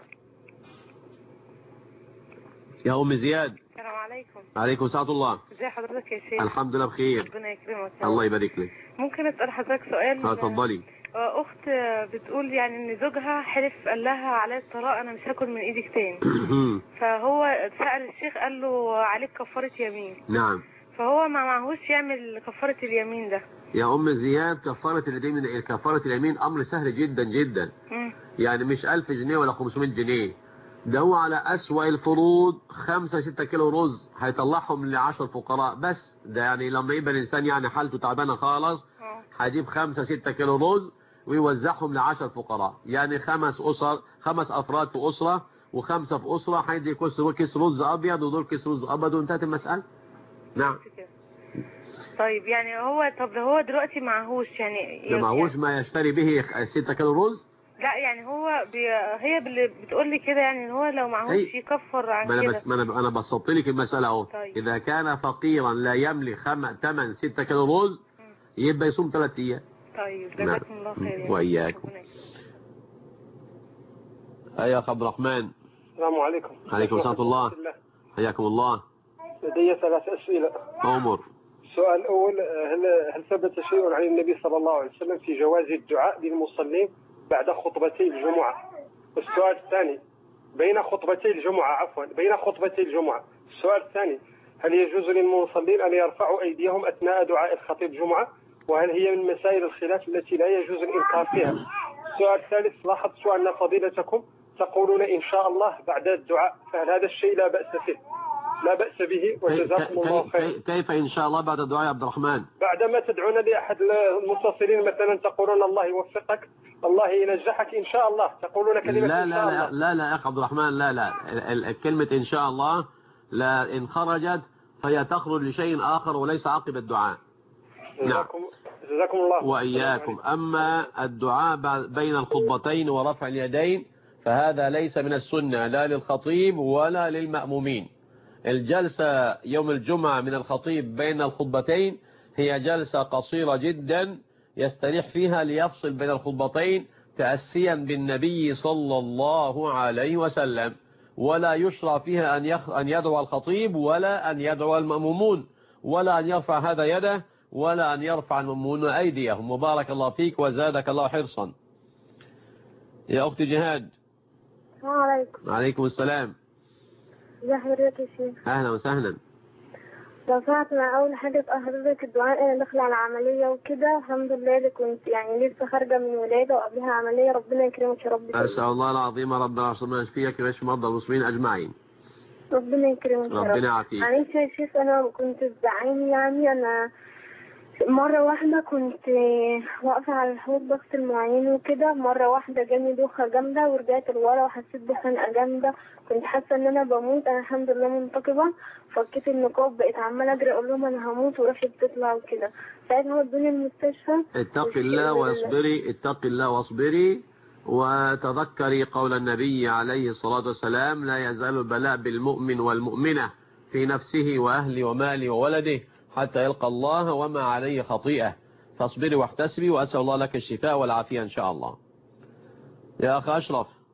يا أم زياد. السلام عليكم. عليكم السلام الله. ازي حضرتك يا شيخ؟ الحمد لله بخير. ربنا يكرمك. الله يبارك لك. ممكن أسأل حضرتك سؤال؟ اتفضلي. أخت بتقول يعني إن زوجها حلف قال لها على الطلاق أنا مش هاكل من إيدك تاني. فهو سأل الشيخ قال له عليك كفارة يمين. نعم. فهو ما معهوش يعمل كفارة اليمين ده. يا أم زياد، كفارة اليمين أمر سهل جدا جدا. يعني مش 1000 جنيه ولا 500 جنيه، ده هو على أسوأ الفروض 5-6 كيلو رز هيطلعهم ل10 فقراء بس. ده يعني لما يبقى الإنسان يعني حالته تعبانة خالص هيجيب 5-6 كيلو رز ويوزعهم ل10 فقراء، يعني 5 أفراد في أسرة و5 في أسرة، هيدي كيس رز أبيض ودول كيس رز أبيض وانتهت المسألة. نعم. طيب يعني هو دلوقتي معهوش يعني معهوش ما يشتري به 6 كيلو رز؟ لا يعني هو هي بتقول لي كده، يعني هو لو معهوش يكفر عن كده. انا بسطت لك المساله اهو. طيب. اذا كان فقيرا لا يملك 6 كيلو رز يبقى يصوم 3 ايام. طيب جزاكم الله خير. واياكم. يا اخ عبد الرحمن. السلام عليكم. عليكم السلام الله. حياكم الله. لدي 3 أسئلة. أمر. السؤال الأول، هل ثبت شيء عن النبي صلى الله عليه وسلم في جواز الدعاء للمصلين بعد خطبتي الجمعة؟ السؤال الثاني، بين خطبتي الجمعة. السؤال الثاني، هل يجوز للمصلين أن يرفعوا أيديهم أثناء دعاء الخطيب الجمعة؟ وهل هي من مسائل الخلاف التي لا يجوز الإنكار فيها؟ السؤال الثالث، لاحظت أن فضيلتكم تقولون إن شاء الله بعد الدعاء، فهل هذا الشيء لا بأس به وجزاكم الله خير. كيف إن شاء الله بعد الدعاء يا عبد الرحمن؟ بعدما تدعون لأحد المتصلين مثلا تقولون الله يوفقك، الله ينجحك إن شاء الله، تقولون كلمة لا إن شاء الله. لا يا أخ عبد الرحمن، لا كلمة إن شاء الله لا، إن خرجت فهي تخرج لشيء آخر وليس عقب الدعاء. جزاكم الله. وإياكم. أما الدعاء بين الخطبتين ورفع اليدين فهذا ليس من السنة لا للخطيب ولا للمأمومين. الجلسة يوم الجمعة من الخطيب بين الخطبتين هي جلسة قصيرة جدا يستريح فيها ليفصل بين الخطبتين تأسيا بالنبي صلى الله عليه وسلم، ولا يشرع فيها أن يدعو الخطيب ولا أن يدعو المأمومون، ولا أن يرفع هذا يده ولا أن يرفع المأمومون أيديهم. مبارك الله فيك وزادك الله حرصا. يا أختي جهاد. السلام عليكم. عليكم السلام. ازي حضرتك يا شيخ؟ أهلا وسهلا. لو سمعت مع أول حاجة أسأل حضرتك الدعاء، أنا داخلة على عملية وكده الحمد لله، كنت يعني لسه خارجة من ولادة وقبلها عملية، ربنا يكرمك يا رب. أسأل الله العظيم رب العالمين أن يشفيك ويشفي مرضى المسلمين أجمعين. ربنا يكرمك يا رب. ربنا يعافيك. معلش يا شيخ، أنا كنت بعاني، يعني أنا مرة واحدة كنت واقفة على الحوض بغسل مواعين وكده، مرة واحدة جاني دوخة جامدة ورجعت لورا وحسيت بخنقة جامدة، كنت حاسة ان انا بموت. انا الحمد لله منتقبة، فكيت النقاب، بقيت عمالة اجري اقول لهم انا هموت وروحي بتطلع وكده. ساعتها ودوني المستشفى. اتقي الله واصبري وتذكري قول النبي عليه الصلاة والسلام: لا يزال البلاء بالمؤمن والمؤمنة في نفسه وأهله وماله وولده حتى يلقى الله وما عليه خطيئة. فاصبري واحتسبي، وأسأل الله لك الشفاء والعافية إن شاء الله. يا أخ أشرف.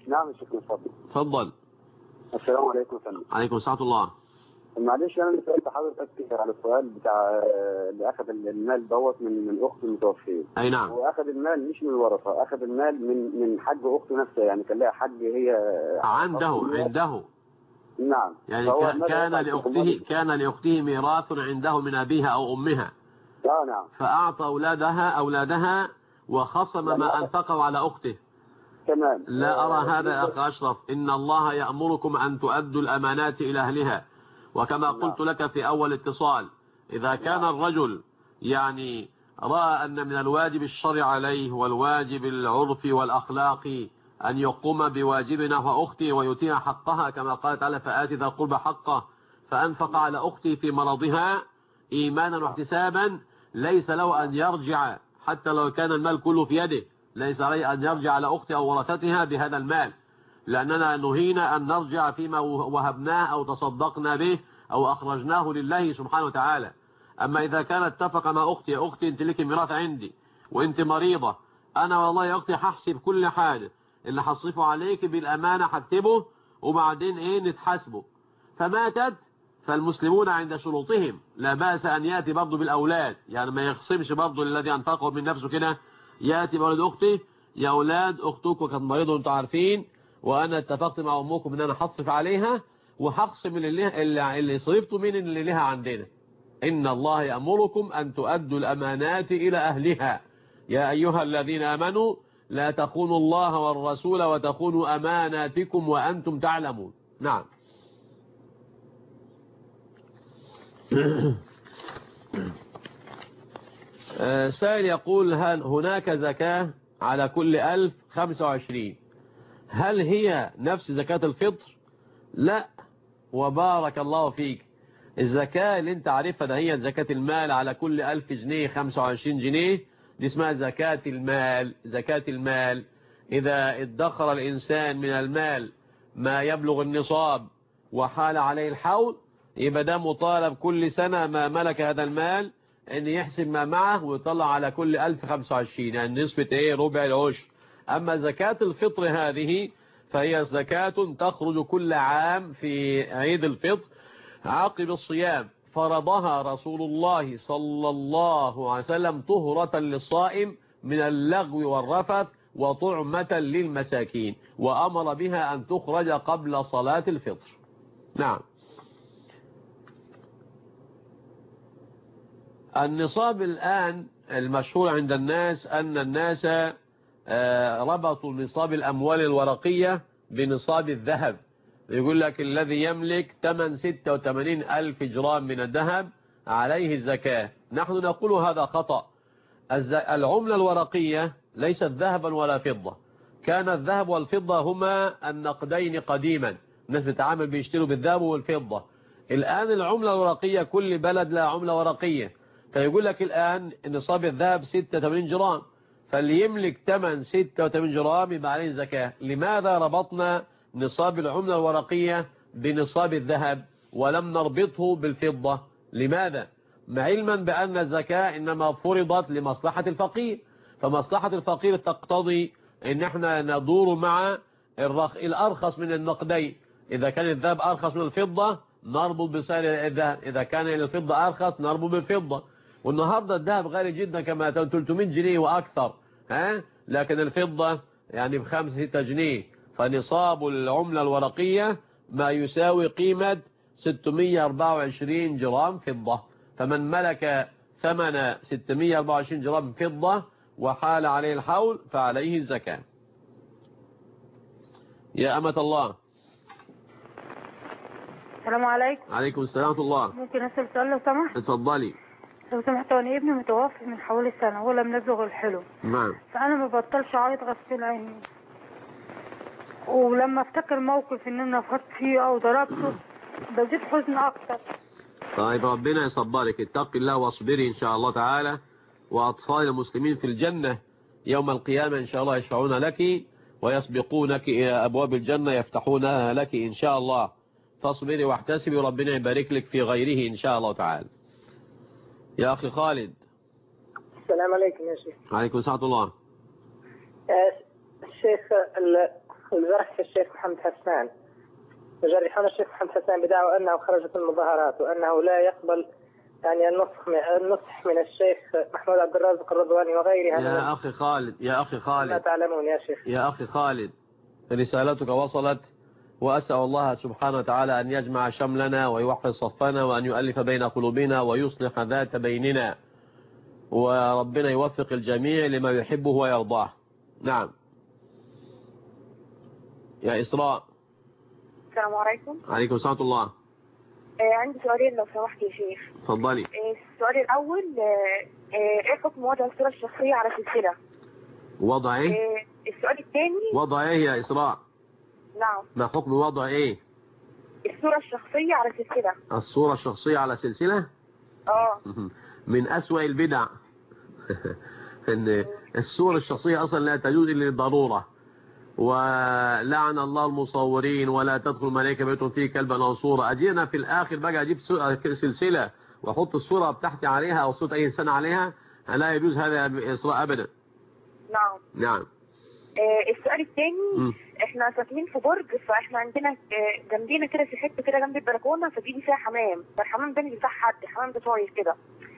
نعم يا شيخ اتفضل. اتفضل. السلام عليكم يا فندم. عليكم السلام ورحمة الله. معلش انا اللي سالت حضرتك على السؤال بتاع اللي اخذ المال دوت من اخته المتوفيه. اي نعم. هو اخذ المال مش من الورثه، اخذ المال من حاج اخته نفسها، يعني كان لها حاج هي عنده. نعم. يعني كان لاخته ميراث عنده من ابيها او امها. نعم. فاعطى اولادها وخصم ما انفقه على اخته. تمام. لا أرى هذا يا أخ أشرف. إن الله يأمركم أن تؤدوا الأمانات إلى أهلها، وكما قلت لك في أول اتصال، إذا كان الرجل يعني رأى أن من الواجب الشرعي عليه والواجب العرفي والأخلاقي أن يقوم بواجبنا وأختي ويتيها حقها كما قال تعالى فآت ذا القربى حقه، فأنفق على أختي في مرضها إيمانا واحتسابا، ليس له أن يرجع حتى لو كان المال كله في يده، ليس عليه أن يرجع على أختي أو ورثتها بهذا المال، لأننا نهينا أن نرجع فيما وهبناه أو تصدقنا به أو أخرجناه لله سبحانه وتعالى. أما إذا كان اتفق مع أختي، أختي أنت لك ميراث عندي وأنت مريضة، أنا والله يا أختي هحسب كل حاجة، اللي هصرفه عليك بالأمانة هكتبه وبعدين نتحاسبه. فماتت، فالمسلمون عند شروطهم لا بأس أن يأتي برضه بالأولاد، يعني ما يخصمش برضه الذي أنفقه من نفسه كده، يأتي بولد أختي، يا أولاد أختك وكانت مريضة وأنتم عارفين، وأنا اتفقت مع أمكم أن أنا هصرف عليها وهقسم اللي صرفته من اللي لها عندنا. إن الله يأمركم أن تؤدوا الأمانات إلى أهلها يا أيها الذين آمنوا لا تخونوا الله والرسول وتخونوا أماناتكم وأنتم تعلمون. نعم. سائل يقول هل هناك زكاة على كل 1025؟ هل هي نفس زكاة الفطر؟ لا، وبارك الله فيك. الزكاة اللي انت عارفها ده هي زكاة المال على كل 1000 جنيه 25 جنيه، دي اسمها زكاة المال. زكاة المال إذا ادخر الإنسان من المال ما يبلغ النصاب وحال عليه الحول، يبقى ده مطالب كل سنة ما ملك هذا المال ان يحسب ما معه ويطلع على كل 1025، يعني نسبة ربع العشر. اما زكاة الفطر هذه فهي زكاة تخرج كل عام في عيد الفطر عقب الصيام، فرضها رسول الله صلى الله عليه وسلم طهرة للصائم من اللغو والرفث وطعمة للمساكين، وأمر بها أن تخرج قبل صلاة الفطر. نعم. النصاب الآن المشهور عند الناس أن الناس ربطوا نصاب الأموال الورقية بنصاب الذهب، يقول لك الذي يملك 86,000 جرام من الذهب عليه الزكاة. نحن نقول هذا خطأ. العملة الورقية ليست ذهبا ولا فضة، كان الذهب والفضة هما النقدين قديما، الناس بتعامل بيشتروا بالذهب والفضة. الآن العملة الورقية كل بلد لها عملة ورقية، فيقول لك الآن نصاب الذهب 86 جرام، فاللي يملك 86 جرام يبقى عليه زكاة. لماذا ربطنا نصاب العملة الورقية بنصاب الذهب ولم نربطه بالفضة؟ لماذا؟ مع علما بأن الزكاة إنما فرضت لمصلحة الفقير، فمصلحة الفقير تقتضي ان احنا ندور مع الأرخص من النقدين. إذا كان الذهب أرخص من الفضة نربط بسعر الذهب، إذا كان الفضة أرخص نربط بالفضة. والنهاردة الذهب غالي جدا كما 300 جنيه وأكثر، لكن الفضة يعني ب5-6 جنيه. فنصاب العملة الورقية ما يساوي قيمة 624 جرام فضة، فمن ملك ثمن 624 جرام فضة وحال عليه الحول فعليه الزكاة. يا أمة الله. السلام عليكم. عليكم السلام ورحمة الله. ممكن أسأل سؤال لو سمحت؟ اتفضلي. لو سمحت، أنا ابني متوفي من حوالي سنة ولا منزغ الحلو. نعم. فأنا ما بطلش أعيط غسيل عيني، ولما افتكر موقف إن أنا فقدت فيه أو ضربته بزيد حزن أكتر. طيب ربنا يصبرك، اتقي الله واصبري إن شاء الله تعالى، وأطفال المسلمين في الجنة يوم القيامة إن شاء الله يشفعون لك ويسبقونك إلى أبواب الجنة يفتحونها لك إن شاء الله. فاصبري واحتسبي وربنا يبارك لك في غيره إن شاء الله تعالى. يا أخي خالد. السلام عليكم يا شيخ. عليكم السلام ورحمة الله. الشيخ الجرح في الشيخ محمد حسان، يجرحون الشيخ محمد حسان بدعوى أنه خرج في المظاهرات وأنه لا يقبل يعني النصح من الشيخ محمود عبد الرازق الرضواني وغيرها. يا أخي خالد ما تعلمون يا شيخ. يا أخي خالد، رسالتك وصلت، وأسأل الله سبحانه وتعالى أن يجمع شملنا ويوحد صفنا وأن يؤلف بين قلوبنا ويصلح ذات بيننا، وربنا يوفق الجميع لما يحبه ويرضاه. نعم يا إسراء. السلام عليكم. عليكم السلام ورحمة الله. عندي سؤالين لو سمحت يا شيخ. تفضلي. السؤال الأول، ايه حكم وضع الصورة الشخصية على سلسلة؟ وضع ايه؟ السؤال الثاني، وضع ايه يا إسراء؟ نعم. ما حكم وضع ايه؟ الصورة الشخصية على سلسلة. الصورة الشخصية على سلسلة؟ من أسوأ البدع ان الصورة الشخصية أصلا لا تجوز إلا للضرورة، ولعن الله المصورين ولا تدخل ملائكة بيتهم فيه كلبا أو صورة. أجينا في الآخر بقى أجيب سلسلة وأحط الصورة بتاعتي عليها أو صورة أي إنسان عليها، لا يجوز هذا إسراء أبدا. نعم. نعم. السؤال الثاني، احنا ساكنين في برج، فاحنا عندنا جنبينا كده في حته كده جنب البلكونه، فبيجي فيها حمام، فالحمام ده مش بتاع حد، الحمام ده صاير كده،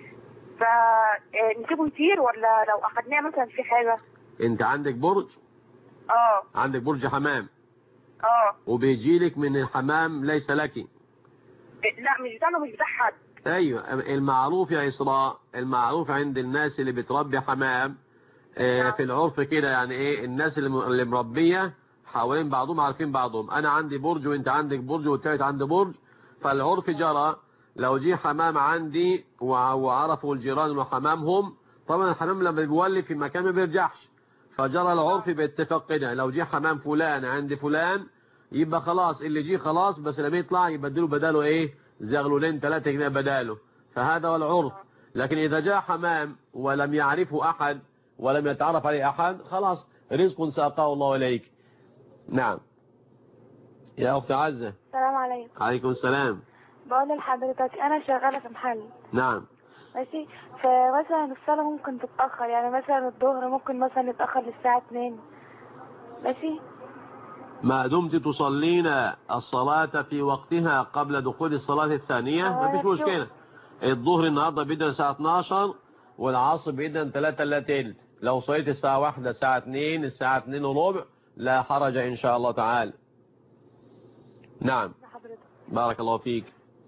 فنسيبه يطير ولا لو اخدناه مثلا في حاجه؟ انت عندك برج؟ عندك برج حمام؟ وبيجيلك من الحمام ليس لك؟ لا مش بتاعنا، مش بتاع حد. ايوه، المعروف يا إسراء، المعروف عند الناس اللي بتربي حمام في العرف كده، يعني ايه، الناس اللي مربيه حوالين بعضهم عارفين بعضهم. انا عندي برج وانت عندك برج والتالت عنده برج، فالعرف جرى لو جه حمام عندي وعرفوا الجيران انه حمامهم، طبعا الحمام لما بيولي في مكان ما بيرجعش، فجرى العرف باتفاق كده، لو جه حمام فلان عند فلان يبقى خلاص اللي جه خلاص، بس لما يطلع يبدلوا بداله ايه، زغلولين 3 جنيه بداله، فهذا هو العرف. لكن اذا جاء حمام ولم يعرفه احد ولم يتعرف عليه أحد، خلاص رزق ساقاه الله إليك. نعم يا أخت عزة. السلام عليكم. عليكم السلام. بقول لحضرتك أنا شغالة في محل. نعم. ماشي، فمثلا الصلاة ممكن تتأخر، يعني مثلا الظهر ممكن مثلا يتأخر للساعة 2. ماشي، ما دمت تصلين الصلاة في وقتها قبل دخول الصلاة الثانية ما فيش مشكلة. الظهر النهاردة بيبدأ الساعة 12 والعصر بإذن 3 إلا تلت، لو صليت الساعة 1 الساعة 2 الساعة 2 وربع لا حرج إن شاء الله تعالى. نعم. بارك الله فيك.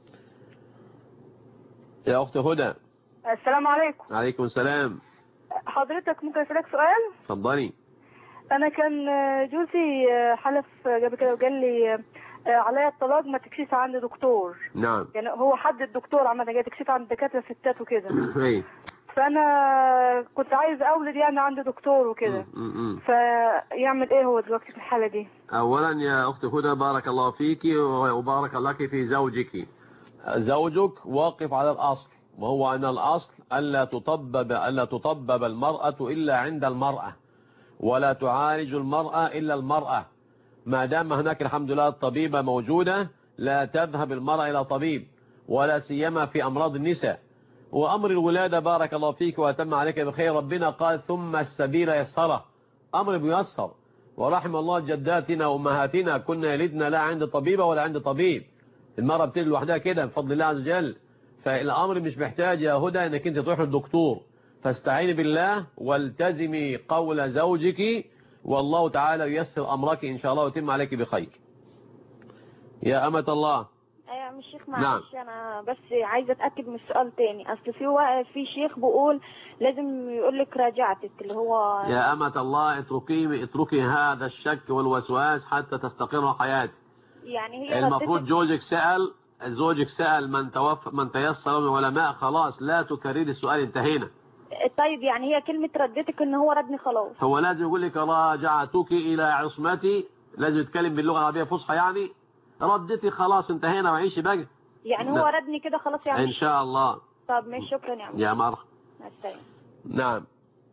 يا أخت هدى. السلام عليكم. عليكم السلام. حضرتك ممكن أسألك سؤال؟ اتفضلي. أنا كان جوزي حلف قبل كده وقال لي عليا الطلاق ما تكشف عند دكتور. نعم. يعني هو حد الدكتور عمال جاي تكشف عند دكاتره ستات وكده. فانا كنت عايز اولد يعني عند دكتور وكده، فيعمل ايه هو دلوقتي في الحاله دي؟ اولا يا اخت هدى بارك الله فيك وبارك الله لك في زوجك. زوجك واقف على الاصل، وهو ان الاصل الا تطبب المرأة الا عند المرأة، ولا تعالج المرأة الا المرأة. ما دام هناك الحمد لله الطبيبة موجودة لا تذهب المرأة إلى طبيب، ولا سيما في أمراض النساء. وأمر الولادة بارك الله فيك وأتم عليك بخير، ربنا قال ثم السبيل يسره، أمر بيسر. ورحم الله جداتنا وأمهاتنا كنا يلدنا لا عند طبيبة ولا عند طبيب، المرأة بتلد لوحدها كده بفضل الله عز وجل. فالأمر مش محتاج يا هدى أنك أنت تروح للدكتور، فاستعيني بالله والتزمي قول زوجك، والله تعالى ييسر أمرك إن شاء الله ويتم عليك بخير. يا أمة الله. ايوه مش شيخ معلش. نعم. انا بس عايزه اتاكد من السؤال تاني، اصل في شيخ بيقول لازم يقول لك راجعتك اللي هو. يا أمة الله اتركي هذا الشك والوسواس حتى تستقر حياتك. يعني هي المفروض زوجك سأل من تيسر من العلماء، خلاص لا تكرري السؤال، انتهينا. طيب يعني هي كلمة ردتك ان هو ردني خلاص. هو لازم يقول لك راجعتك الى عصمتي، لازم يتكلم باللغة العربية فصحى، يعني ردتي خلاص انتهينا وعيشي بقى. يعني هو ردني كده خلاص يعني. ان شاء الله. طب ماشي، شكرا يا مرحبا. مع السلامة. نعم.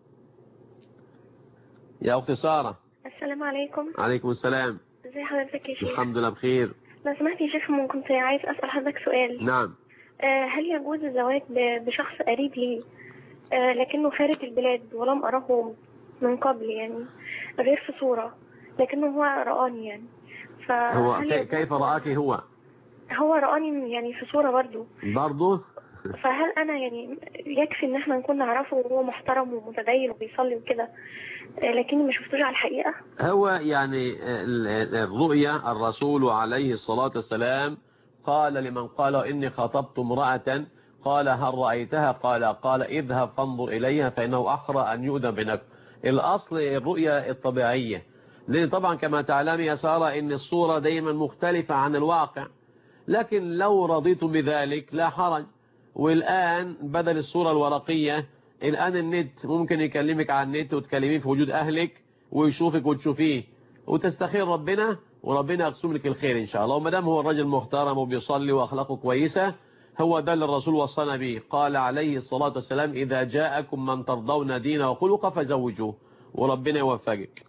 يا اختي سارة. السلام عليكم. عليكم السلام. ازي حضرتك يا شيخ؟ الحمد لله بخير. لو سمحت يا شيخ كنت عايز اسال حضرتك سؤال. نعم. هل يجوز الزواج بشخص قريب لي لكنه خارج البلاد ولم أره من قبل، يعني غير في صورة، لكنه هو رآني يعني. هو كيف رآك؟ هو رآني يعني في صورة برضو. فهل أنا يعني يكفي إن احنا نكون نعرفه وهو محترم ومتدين وبيصلي وكده، لكني ما شفتوش على الحقيقة؟ هو يعني الرؤيا الرسول عليه الصلاة والسلام قال لمن قال إني خطبت امرأة قال هل رأيتها؟ قال اذهب فانظر إليها فإنه أحرى أن يؤذن بينكم. الأصل الرؤيا الطبيعية، لأن طبعا كما تعلم يا سارة إن الصورة دايما مختلفة عن الواقع، لكن لو رضيت بذلك لا حرج. والآن بدل الصورة الورقية الآن النت ممكن يكلمك على النت وتكلميه في وجود أهلك ويشوفك وتشوفيه وتستخير ربنا وربنا يقسم لك الخير إن شاء الله. وما دام هو الرجل محترم وبيصلي وأخلاقه كويسة هو ده اللي الرسول وصانا به. قال عليه الصلاة والسلام إذا جاءكم من ترضون دينه وخلقه فزوجوه، وربنا يوفقك.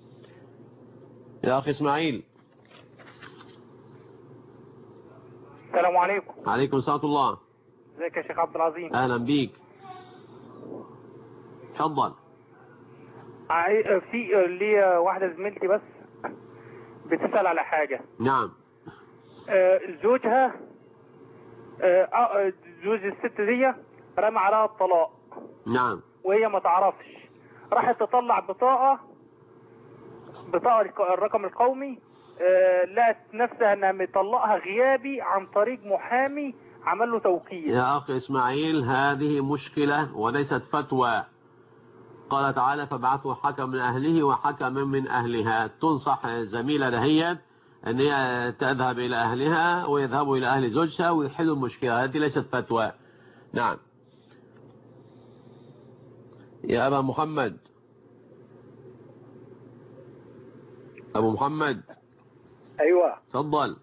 يا أخي إسماعيل. السلام عليكم. عليكم السلام الله. ازيك يا شيخ عبد العظيم؟ أهلا بيك. تفضل. في لي واحدة زميلتي بس بتسأل على حاجة. نعم. زوجها زوج الست دي رمى عليها الطلاق. نعم. وهي ما تعرفش، راحت تطلع بطاقة الرقم القومي، لقت نفسها انها مطلقها غيابي عن طريق محامي عمل له توكيل. يا أخي إسماعيل هذه مشكلة وليست فتوى. قال تعالى فبعثوا حكم من أهله وحكم من أهلها. تنصح زميلة دهيت أن هي تذهب إلى أهلها ويذهبوا إلى أهل زوجها ويحلوا المشكلة. هذه ليست فتوى. نعم. يا أبا محمد. أبو محمد. أيوة. تفضل.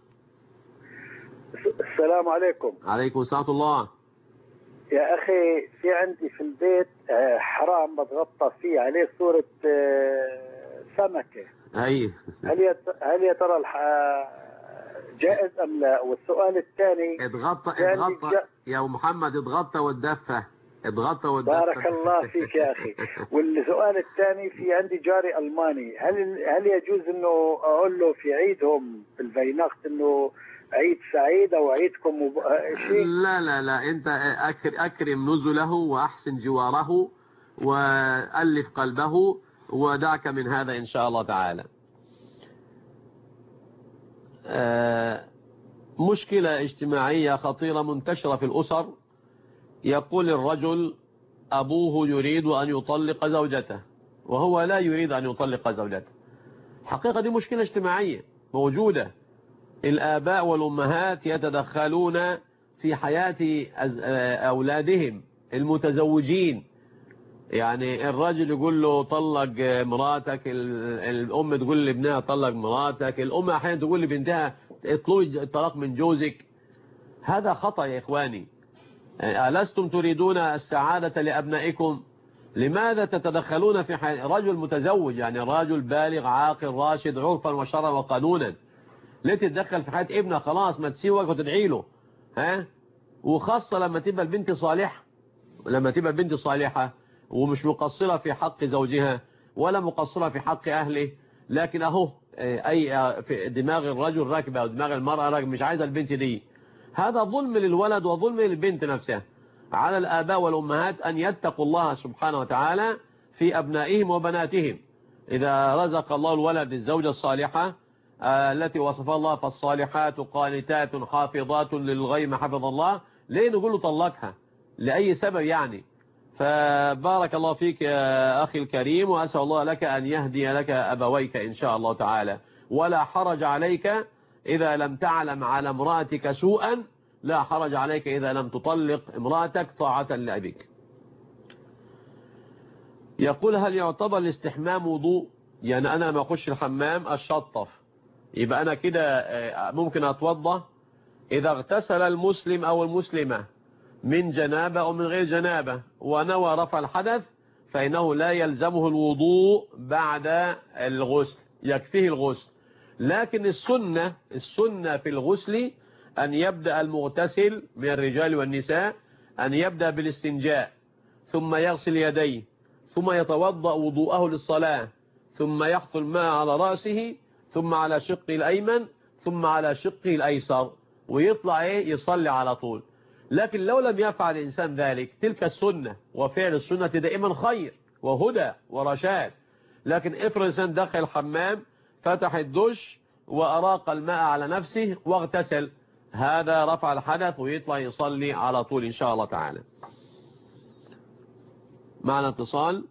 السلام عليكم. عليكم السلام الله. يا أخي في عندي في البيت حرام بتغطى فيه عليه صورة سمكة. أي. هل يا ترى جائز أم لا؟ والسؤال الثاني اتغطى يا أبو محمد اتغطى والدفة. بارك الله فيك يا أخي. والسؤال الثاني في عندي جاري ألماني، هل يجوز إنه أقول له في عيدهم في الفيناخت إنه عيد سعيد أو عيدكم شيء؟ لا أنت أكرم نزله وأحسن جواره وألف قلبه ودعك من هذا إن شاء الله تعالى. مشكلة اجتماعية خطيرة منتشرة في الأسر. يقول الرجل أبوه يريد أن يطلق زوجته وهو لا يريد أن يطلق زوجته. حقيقة دي مشكلة اجتماعية موجودة. الآباء والأمهات يتدخلون في حياة أولادهم المتزوجين. يعني الراجل يقول له طلق مراتك، الأم تقول لابنها طلق مراتك، الأم أحيانا تقول لبنتها اطلبي الطلاق من جوزك. هذا خطأ يا إخواني. ألستم تريدون السعادة لأبنائكم؟ لماذا تتدخلون في حياة رجل متزوج؟ يعني راجل بالغ عاقل راشد عرفا وشرعا وقانونا. ليه تتدخل في حياة ابنه؟ خلاص ما تسيبك وتدعي له. وخاصة لما تبقى البنت صالحة ومش مقصرة في حق زوجها ولا مقصرة في حق أهله، لكن أهو أي في دماغ الرجل راكبة أو دماغ المرأة راكبة مش عايزة البنت دي. هذا ظلم للولد وظلم للبنت نفسها. على الآباء والأمهات أن يتقوا الله سبحانه وتعالى في أبنائهم وبناتهم. إذا رزق الله الولد الزوجة الصالحة التي وصفها الله فالصالحات قانتات حافظات للغيب حفظ الله، ليه نقول له طلقها؟ لأي سبب يعني؟ فبارك الله فيك يا أخي الكريم، وأسأل الله لك أن يهدي لك أبويك إن شاء الله تعالى. ولا حرج عليك إذا لم تعلم على امرأتك سوءا، لا حرج عليك إذا لم تطلق امرأتك طاعة لأبيك. يقول هل يعتبر الاستحمام وضوء؟ يعني أنا لما أخش الحمام أشطف، يبقى أنا كده ممكن أتوضأ؟ إذا اغتسل المسلم أو المسلمة من جنابة أو من غير جنابة ونوى رفع الحدث فإنه لا يلزمه الوضوء بعد الغسل، يكفيه الغسل. لكن السنة في الغسل أن يبدأ المغتسل من الرجال والنساء أن يبدأ بالاستنجاء ثم يغسل يديه ثم يتوضأ وضوءه للصلاة ثم يحث الماء على رأسه ثم على شقه الأيمن ثم على شقه الأيسر ويطلع يصلي على طول. لكن لو لم يفعل الإنسان ذلك تلك السنة، وفعل السنة دائما خير وهدى ورشاد. لكن افرض الإنسان دخل الحمام فتح الدش وأراق الماء على نفسه واغتسل، هذا رفع الحدث ويطلع يصلي على طول إن شاء الله تعالى. معنا اتصال.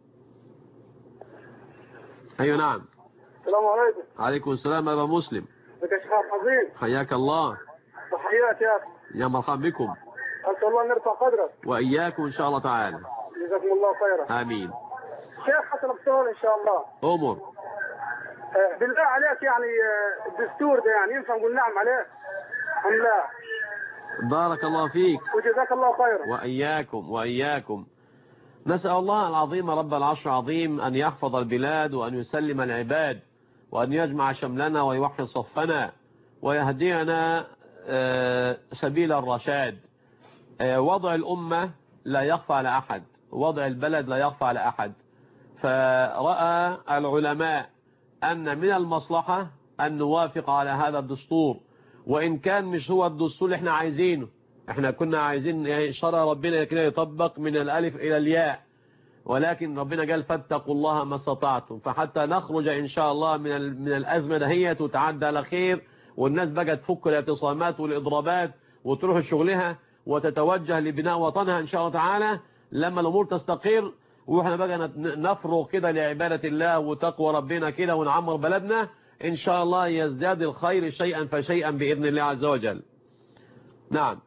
أيوة نعم. السلام عليكم. عليكم السلام أبا مسلم. بك يا شيخ عظيم. حياك الله. تحياتي يا أخي. يا مرحبا بكم. أسأل الله أن يرفع قدرك. وإياكم إن شاء الله تعالى. جزاكم الله خيرا. آمين. شيخ حسن بسؤال إن شاء الله. أمر. بالله عليك يعني الدستور ده يعني ينفع نقول نعم عليه أم لا؟ بارك الله فيك. وجزاك الله خيرا. وإياكم وإياكم. نسأل الله العظيم رب العرش العظيم أن يحفظ البلاد وأن يسلم العباد وأن يجمع شملنا ويوحد صفنا ويهدينا سبيل الرشاد. وضع الأمة لا يخفى على أحد، وضع البلد لا يخفى على أحد. فرأى العلماء أن من المصلحة أن نوافق على هذا الدستور، وإن كان مش هو الدستور اللي احنا عايزينه. احنا كنا عايزين شرع ربنا كده يطبق من الألف إلى الياء، ولكن ربنا قال فاتقوا الله ما استطعتم. فحتى نخرج إن شاء الله من الأزمة دهيت وتعدى على خير، والناس بقى تفك الاعتصامات والإضرابات وتروح شغلها وتتوجه لبناء وطنها إن شاء الله تعالى لما الأمور تستقر، وإحنا بقى نفرغ كده لعبادة الله وتقوى ربنا كده ونعمر بلدنا إن شاء الله يزداد الخير شيئا فشيئا بإذن الله عز وجل. نعم.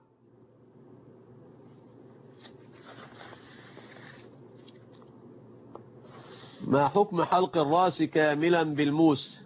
ما حكم حلق الرأس كاملا بالموس؟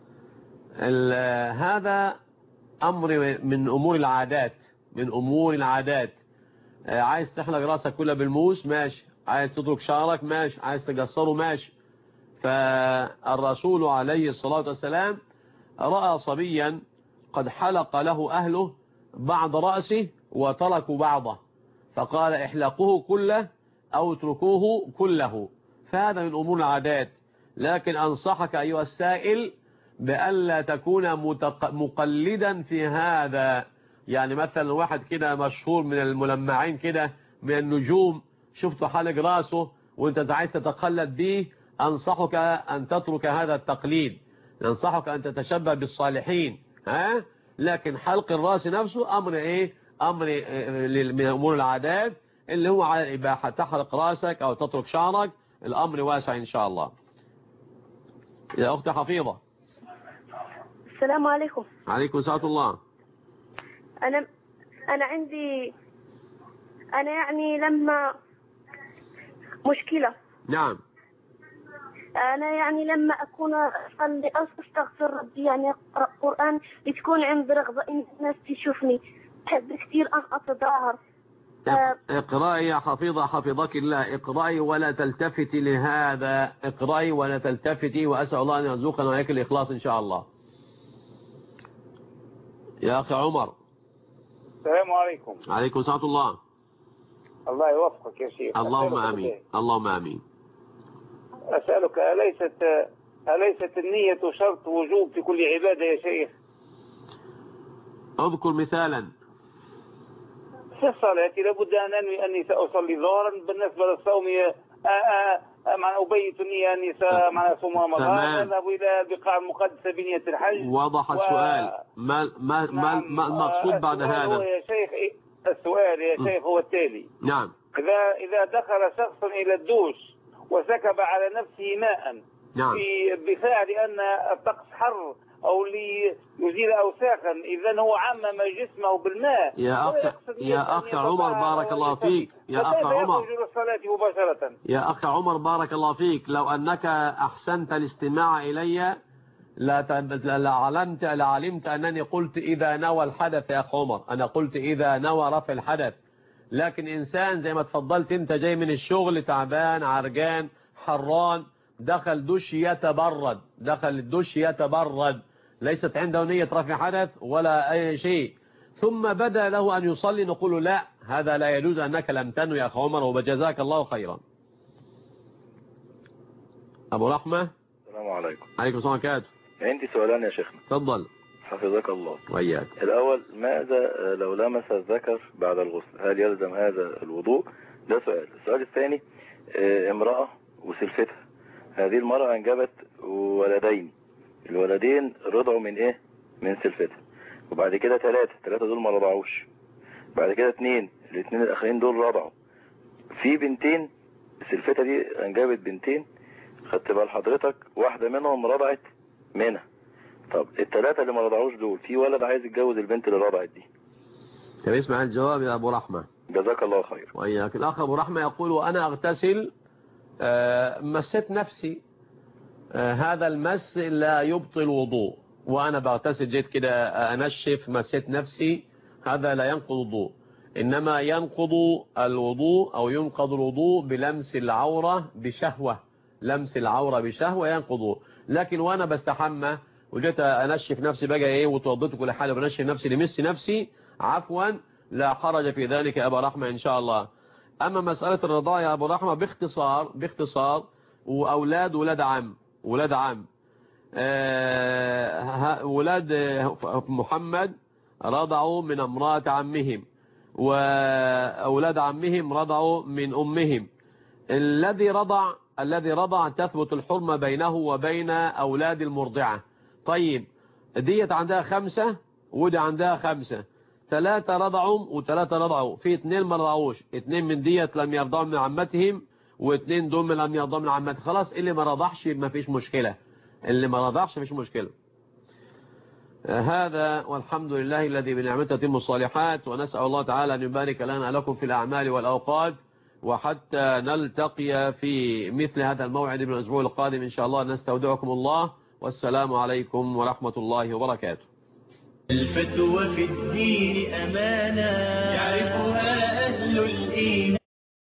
هذا أمر من أمور العادات، من أمور العادات. عايز تحلق رأسك كله بالموس ماشي، عايز تترك شعرك ماشي، عايز تقصره ماشي. فالرسول عليه الصلاة والسلام رأى صبيا قد حلق له أهله بعض رأسه وتركوا بعضه، فقال احلقوه كله أو اتركوه كله. فهذا من أمور العادات. لكن أنصحك أيها السائل بألا تكون مقلدا في هذا. يعني مثلا واحد كده مشهور من الملمعين كده من النجوم شفته حلق راسه وانت عايز تتقلد به، أنصحك أن تترك هذا التقليد، أنصحك أن تتشبه بالصالحين. لكن حلق الراس نفسه أمر أمر من أمور العادات اللي هو على الإباحة. تحلق راسك أو تترك شعرك الأمر واسع إن شاء الله. يا أخت حفيظة. السلام عليكم. عليكم السلام الله. أنا عندي يعني لما مشكلة. نعم. أنا يعني لما أكون أصلي أو أستغفر ربي يعني أقرأ قرآن تكون عندي رغبة إن الناس تشوفني، أحب كثير أن أتظاهر. اقرأي يا حفيظة حفظك الله، اقرأي ولا تلتفتي لهذا، اقرأي ولا تلتفتي، وأسأل الله أن يرزقنا وإياك الإخلاص إن شاء الله. يا أخي عمر. السلام عليكم. عليكم السلام الله. الله يوفقك يا شيخ. اللهم آمين. اللهم آمين. أسألك أليست النية شرط وجوب في كل عبادة يا شيخ؟ اذكر مثالا. في الصلاة لابد أن أنوي أني سأصلي ظهرا. بالنسبة للصوم أبيت النية أني صوم رمضان، أذهب إلى البقاع المقدسة بنية الحج. وضح السؤال. ما المقصود بعد هذا؟ يا شيخ السؤال يا شيخ هو التالي. نعم. إذا دخل شخص إلى الدوش وسكب على نفسه ماء، نعم، بفعل أن الطقس حر أو ليزيل أوساخا، إذن هو عمم جسمه بالماء. يا أخ عمر بارك الله فيك. يا أخ عمر يا أخ عمر بارك الله فيك، لو أنك أحسنت الاستماع إلي لعلمت أنني قلت إذا نوى الحدث. يا أخ عمر أنا قلت إذا نوى رفع الحدث. لكن إنسان زي ما تفضلت أنت جاي من الشغل تعبان عرجان حران، دخل دش يتبرد، ليست عنده نية رفع حدث ولا أي شيء، ثم بدا له أن يصلي، نقول لا هذا لا يجوز أنك لم تنوي يا أخ عمر، وبجزاك الله خيرا. أبو رحمة. السلام عليكم. عليكم السلام عليكم. عندي سؤالان يا شيخنا. اتفضل. حفظك الله. وإياك. الأول، ماذا لو لمس الذكر بعد الغسل؟ هل يلزم هذا الوضوء؟ ده سؤال. السؤال الثاني، امرأة وسلفتها، هذه المرأة أنجبت ولدين، الولدين رضعوا من إيه؟ من سلفتها، وبعد كده ثلاثة دول ما رضعوش، بعد كده الاثنين الأخرين دول رضعوا، في بنتين، سلفتها دي أنجبت بنتين، خدت بال حضرتك، واحدة منهم رضعت منها. طب الثلاثة اللي ما رضعوش دول، في ولد عايز يتجوز البنت اللي رضعت دي. طب اسمع الجواب يا أبو رحمة. جزاك الله خير. وإياك. الأخ أبو رحمة يقول: وأنا أغتسل مسيت نفسي، هذا المس لا يبطل وضوء، وأنا بغتسل جيت كده أنشف مسيت نفسي، هذا لا ينقض وضوء، إنما ينقض الوضوء أو ينقض الوضوء بلمس العورة بشهوة، لمس العورة بشهوة ينقض. لكن وأنا بستحمى وجيت أنشف نفسي بقى إيه وتوضيت كل حاجة بنشف نفسي لمس نفسي عفوا، لا حرج في ذلك يا أبا رحمة إن شاء الله. أما مسألة الرضاعة يا أبو رحمة باختصار وأولاد ولاد عم ولاد محمد رضعوا من امرأة عمهم، وأولاد عمهم رضعوا من أمهم. الذي رضع تثبت الحرمة بينه وبين أولاد المرضعة. طيب ديت عندها 5 ودي عندها 5، 3 رضعوا و3 رضعوا، في 2 ما رضعوش، 2 من ديت لم يرضعوا من عمتهم و2 دول لم يرضعوا من عمتهم. خلاص اللي ما رضعش ما فيش مشكلة، اللي ما رضعش مفيش مشكلة. هذا والحمد لله الذي بنعمته تتم الصالحات، ونسأل الله تعالى أن يبارك لنا لكم في الأعمال والأوقات، وحتى نلتقي في مثل هذا الموعد من الأسبوع القادم إن شاء الله. نستودعكم الله، والسلام عليكم ورحمة الله وبركاته. الفتوى في الدين أمانة يعرفها أهل الإيمان.